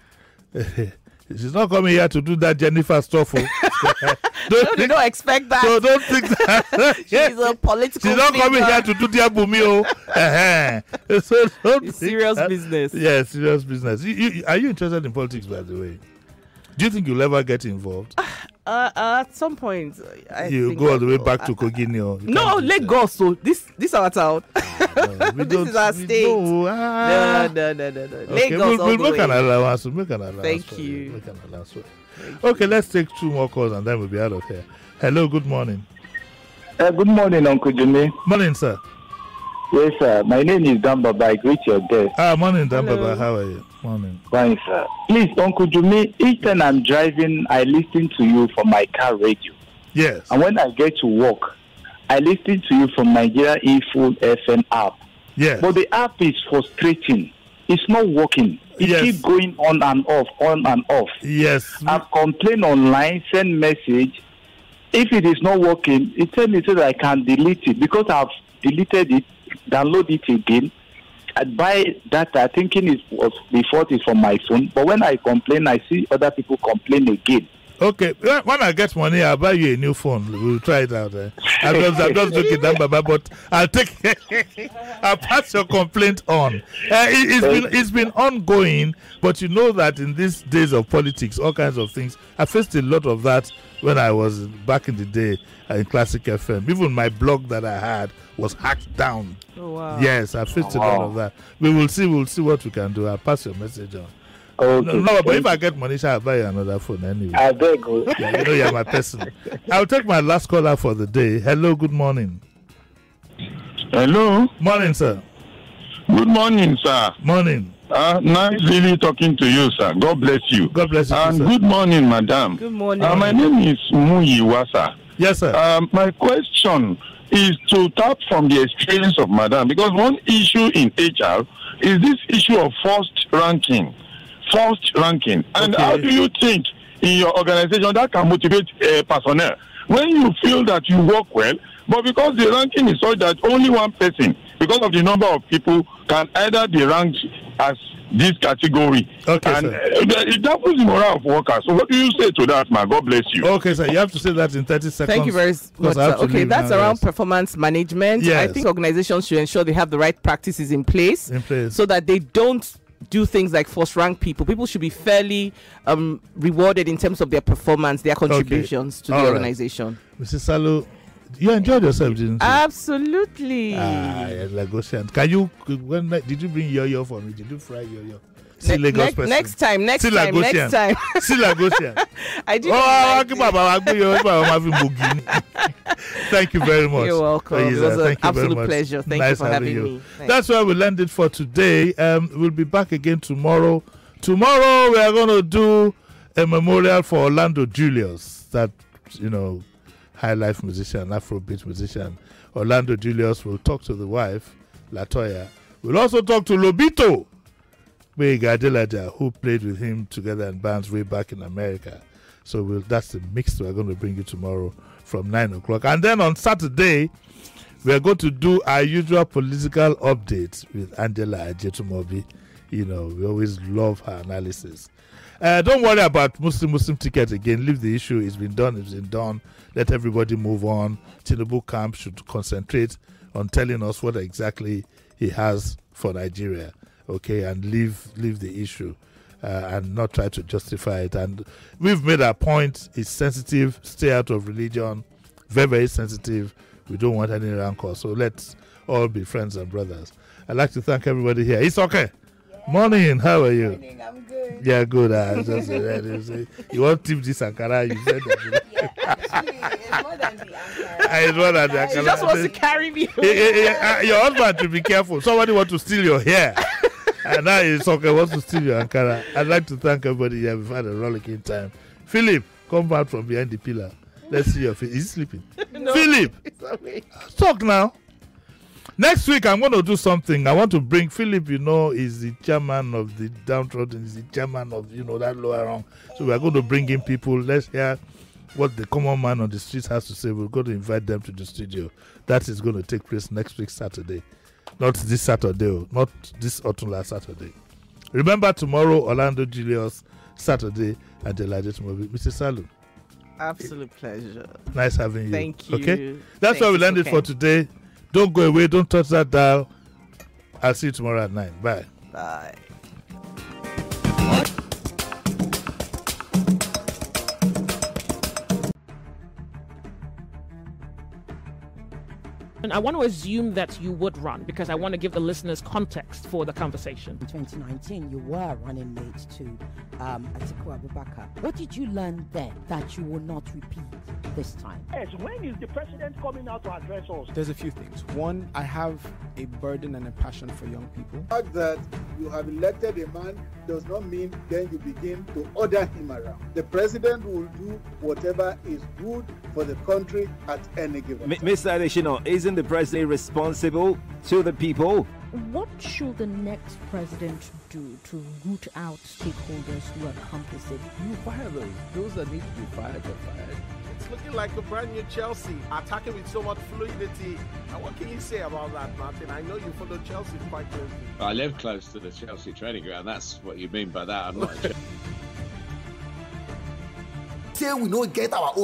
[SPEAKER 1] She's not coming here to do that Jennifer stuff. Oh.
[SPEAKER 2] don't, no, they don't expect that.
[SPEAKER 1] So don't think that.
[SPEAKER 2] She's a political
[SPEAKER 1] She's not
[SPEAKER 2] figure.
[SPEAKER 1] coming here to do the Abumio. Uh-huh. So don't
[SPEAKER 2] It's
[SPEAKER 1] think
[SPEAKER 2] serious
[SPEAKER 1] that.
[SPEAKER 2] business.
[SPEAKER 1] Yeah, serious business. You, you, are you interested in politics, by the way? Do you think you'll ever get involved?
[SPEAKER 2] Uh, uh, at some point, I
[SPEAKER 1] you
[SPEAKER 2] think
[SPEAKER 1] go all
[SPEAKER 2] I
[SPEAKER 1] the way
[SPEAKER 2] will.
[SPEAKER 1] back
[SPEAKER 2] I-
[SPEAKER 1] to Koginio. You
[SPEAKER 2] No,
[SPEAKER 1] can't do that.
[SPEAKER 2] Lagos. So this this our town.
[SPEAKER 1] No, we
[SPEAKER 2] This
[SPEAKER 1] don't-
[SPEAKER 2] is our
[SPEAKER 1] we
[SPEAKER 2] state.
[SPEAKER 1] know, ah.
[SPEAKER 2] No, no, no, no, no.
[SPEAKER 1] Okay,
[SPEAKER 2] Lagos
[SPEAKER 1] we'll,
[SPEAKER 2] all
[SPEAKER 1] we'll
[SPEAKER 2] the
[SPEAKER 1] make
[SPEAKER 2] way.
[SPEAKER 1] an allowance. We'll make an allowance.
[SPEAKER 2] Thank
[SPEAKER 1] for
[SPEAKER 2] you.
[SPEAKER 1] Make an allowance. for- Okay, let's take two more calls and then we'll be out of here. Hello, good morning.
[SPEAKER 5] Uh, good morning, Uncle Jimmy.
[SPEAKER 1] Morning, sir.
[SPEAKER 5] Yes, sir. My name is Dan Baba. I greet your guest.
[SPEAKER 1] Ah, morning, Dan
[SPEAKER 2] Hello.
[SPEAKER 1] Baba. How are you? Morning.
[SPEAKER 5] Fine, sir. Please, Uncle Jimmy, each time I'm driving, I listen to you from my car radio.
[SPEAKER 1] Yes.
[SPEAKER 5] And when I get to work, I listen to you from Nigeria eFood F M app.
[SPEAKER 1] Yes.
[SPEAKER 5] But the app is frustrating. It's not working. It
[SPEAKER 1] Yes.
[SPEAKER 5] keeps going on and off, on and off.
[SPEAKER 1] Yes.
[SPEAKER 5] I've complained online, send message. If it is not working, it tells me so that I can delete it because I've deleted it, download it again. I buy data thinking it was the fault is from my phone. But when I complain, I see other people complain again.
[SPEAKER 1] Okay, when when I get money, I'll buy you a new phone. We'll try it out. Eh? I'm just, I'm just joking, Dan Baba, but I'll take, I'll pass your complaint on. Uh, it, it's been, it's been ongoing, but you know that in these days of politics, all kinds of things, I faced a lot of that when I was back in the day uh, in Classic F M. Even my blog that I had was hacked down.
[SPEAKER 2] Oh, wow.
[SPEAKER 1] Yes, I faced a lot of that. We will see, we'll see what we can do. I'll pass your message on.
[SPEAKER 5] Okay.
[SPEAKER 1] No, no, but if I get money, I'll buy you another phone anyway.
[SPEAKER 5] I beg you.
[SPEAKER 1] Yeah, you know you're my person. I'll take my last caller for the day. Hello, good morning.
[SPEAKER 6] Hello.
[SPEAKER 1] Morning, sir.
[SPEAKER 6] Good morning, sir.
[SPEAKER 1] Morning.
[SPEAKER 6] Uh, nice really talking to you, sir. God bless you.
[SPEAKER 1] God bless you,
[SPEAKER 6] And
[SPEAKER 1] sir.
[SPEAKER 6] good morning, madam.
[SPEAKER 2] Good morning.
[SPEAKER 6] Uh, my name is Muyiwa, sir.
[SPEAKER 1] Yes, sir.
[SPEAKER 6] Um, my question is to tap from the experience of madam, because one issue in H R is this issue of first ranking. First ranking. And
[SPEAKER 1] Okay.
[SPEAKER 6] how do you think in your organization that can motivate uh, personnel? When you feel that you work well, but because the ranking is such that only one person, because of the number of people, can either be ranked as this category.
[SPEAKER 1] Okay,
[SPEAKER 6] and
[SPEAKER 1] sir.
[SPEAKER 6] uh, it dampens the morale of workers. So what do you say to that, man? God bless you.
[SPEAKER 1] Okay, sir. You have to say that in thirty seconds.
[SPEAKER 2] Thank you very
[SPEAKER 1] because
[SPEAKER 2] much.
[SPEAKER 1] I have
[SPEAKER 2] Sir.
[SPEAKER 1] to
[SPEAKER 2] Okay,
[SPEAKER 1] leave
[SPEAKER 2] that's
[SPEAKER 1] now,
[SPEAKER 2] around
[SPEAKER 1] yes.
[SPEAKER 2] performance management. I
[SPEAKER 1] Yes.
[SPEAKER 2] think organizations should ensure they have the right practices in place,
[SPEAKER 1] In place.
[SPEAKER 2] so that they don't do things like force rank people. People should be fairly um, rewarded in terms of their performance, their contributions to the
[SPEAKER 1] All right.
[SPEAKER 2] organization.
[SPEAKER 1] Missus Salu, you enjoyed yourself, didn't you?
[SPEAKER 2] Absolutely.
[SPEAKER 1] Ah, yeah, Lagosian. Can you, when, did you bring yo-yo for me? Did you fry yo-yo? See
[SPEAKER 2] Ne-
[SPEAKER 1] Lagos
[SPEAKER 2] ne-
[SPEAKER 1] person.
[SPEAKER 2] next time, next
[SPEAKER 1] See
[SPEAKER 2] time,
[SPEAKER 1] Lagosian.
[SPEAKER 2] next time.
[SPEAKER 1] See Lagosian.
[SPEAKER 2] I did.
[SPEAKER 1] Oh,
[SPEAKER 2] like
[SPEAKER 1] okay, Baba, I'll be your- Baba, I'm having boogie. Thank you very much.
[SPEAKER 2] You're welcome.
[SPEAKER 1] Please,
[SPEAKER 2] It was
[SPEAKER 1] uh,
[SPEAKER 2] an
[SPEAKER 1] thank you very
[SPEAKER 2] absolute
[SPEAKER 1] much.
[SPEAKER 2] pleasure. Thank
[SPEAKER 1] Nice
[SPEAKER 2] you for having
[SPEAKER 1] you.
[SPEAKER 2] me. Thanks.
[SPEAKER 1] That's where we'll end it for today. Um, we'll be back again tomorrow. Tomorrow we are going to do a memorial for Orlando Julius, that, you know, high life musician, Afrobeat musician. Orlando Julius will talk to the wife, Latoya. We'll also talk to Lobito, Bega Adelaja, who played with him together in bands way back in America. So we'll, that's the mix we're going to bring you tomorrow from nine o'clock. And then on Saturday, we're going to do our usual political updates with Angela Ajetumobi. You know, we always love her analysis. Uh, don't worry about Muslim Muslim ticket again. Leave the issue. It's been done. It's been done. Let everybody move on. Tinubu camp should concentrate on telling us what exactly he has for Nigeria. Okay, and leave leave the issue uh, and not try to justify it. And we've made our point. It's sensitive. Stay out of religion. Very, very sensitive. We don't want any rancor. So let's all be friends and brothers. I'd like to thank everybody here. It's okay. Morning, how are you?
[SPEAKER 7] Morning, I'm good.
[SPEAKER 1] Yeah, good. Uh, just, uh, you want tip this Ankara? You said that.
[SPEAKER 7] Yeah, actually, it's more than the Ankara.
[SPEAKER 1] Uh, it's more than the
[SPEAKER 2] She
[SPEAKER 1] Ankara.
[SPEAKER 2] just wants to carry me.
[SPEAKER 1] Eh, eh, eh, uh, your husband should be careful. Somebody want to steal your hair. And now it's okay, wants to steal your Ankara. I'd like to thank everybody here. We've had a rollicking time. Philip, come back from behind the pillar. Let's see your face. Is he sleeping?
[SPEAKER 2] No,
[SPEAKER 1] Philip,
[SPEAKER 2] it's awake.
[SPEAKER 1] talk now. Next week, I'm going to do something. I want to bring Philip, you know, is the chairman of the downtrodden, is the chairman of, you know, that lower rung. So we're going to bring in people. Let's hear what the common man on the streets has to say. We're going to invite them to the studio. That is going to take place next week, Saturday. Not this Saturday, not this Otunla Saturday. Remember tomorrow, Orlando Julius, Saturday, and the Elijah movie. Mister Salu.
[SPEAKER 2] Absolute pleasure.
[SPEAKER 1] Nice having you.
[SPEAKER 2] Thank you.
[SPEAKER 1] Okay? That's
[SPEAKER 2] Thank
[SPEAKER 1] where we'll
[SPEAKER 2] you,
[SPEAKER 1] end it
[SPEAKER 2] okay.
[SPEAKER 1] for today. Don't go away. Don't touch that dial. I'll see you tomorrow at nine. Bye.
[SPEAKER 2] Bye.
[SPEAKER 8] And I want to assume that you would run because I want to give the listeners context for the conversation.
[SPEAKER 9] In twenty nineteen, you were running mate to um, Atiku Abubakar. What did you learn then that you will not repeat this time?
[SPEAKER 10] Yes, when is the president coming out to address us?
[SPEAKER 11] There's a few things. One, I have a burden and a passion for young people.
[SPEAKER 12] The fact that you have elected a man does not mean then you begin to order him around. The president will do whatever is good for the country at any given time.
[SPEAKER 13] Mister Adeshino, isn't the president responsible to the people?
[SPEAKER 14] What should the next president do to root out stakeholders who are complicit?
[SPEAKER 15] You fire those. Those that need to be fired are fired.
[SPEAKER 16] It's looking like a brand new Chelsea, attacking with so much fluidity. And what can you say about that, Martin? I know you follow Chelsea quite closely.
[SPEAKER 17] I live close to the Chelsea training ground. That's what you mean by that. I'm not.
[SPEAKER 18] Say we don't get our own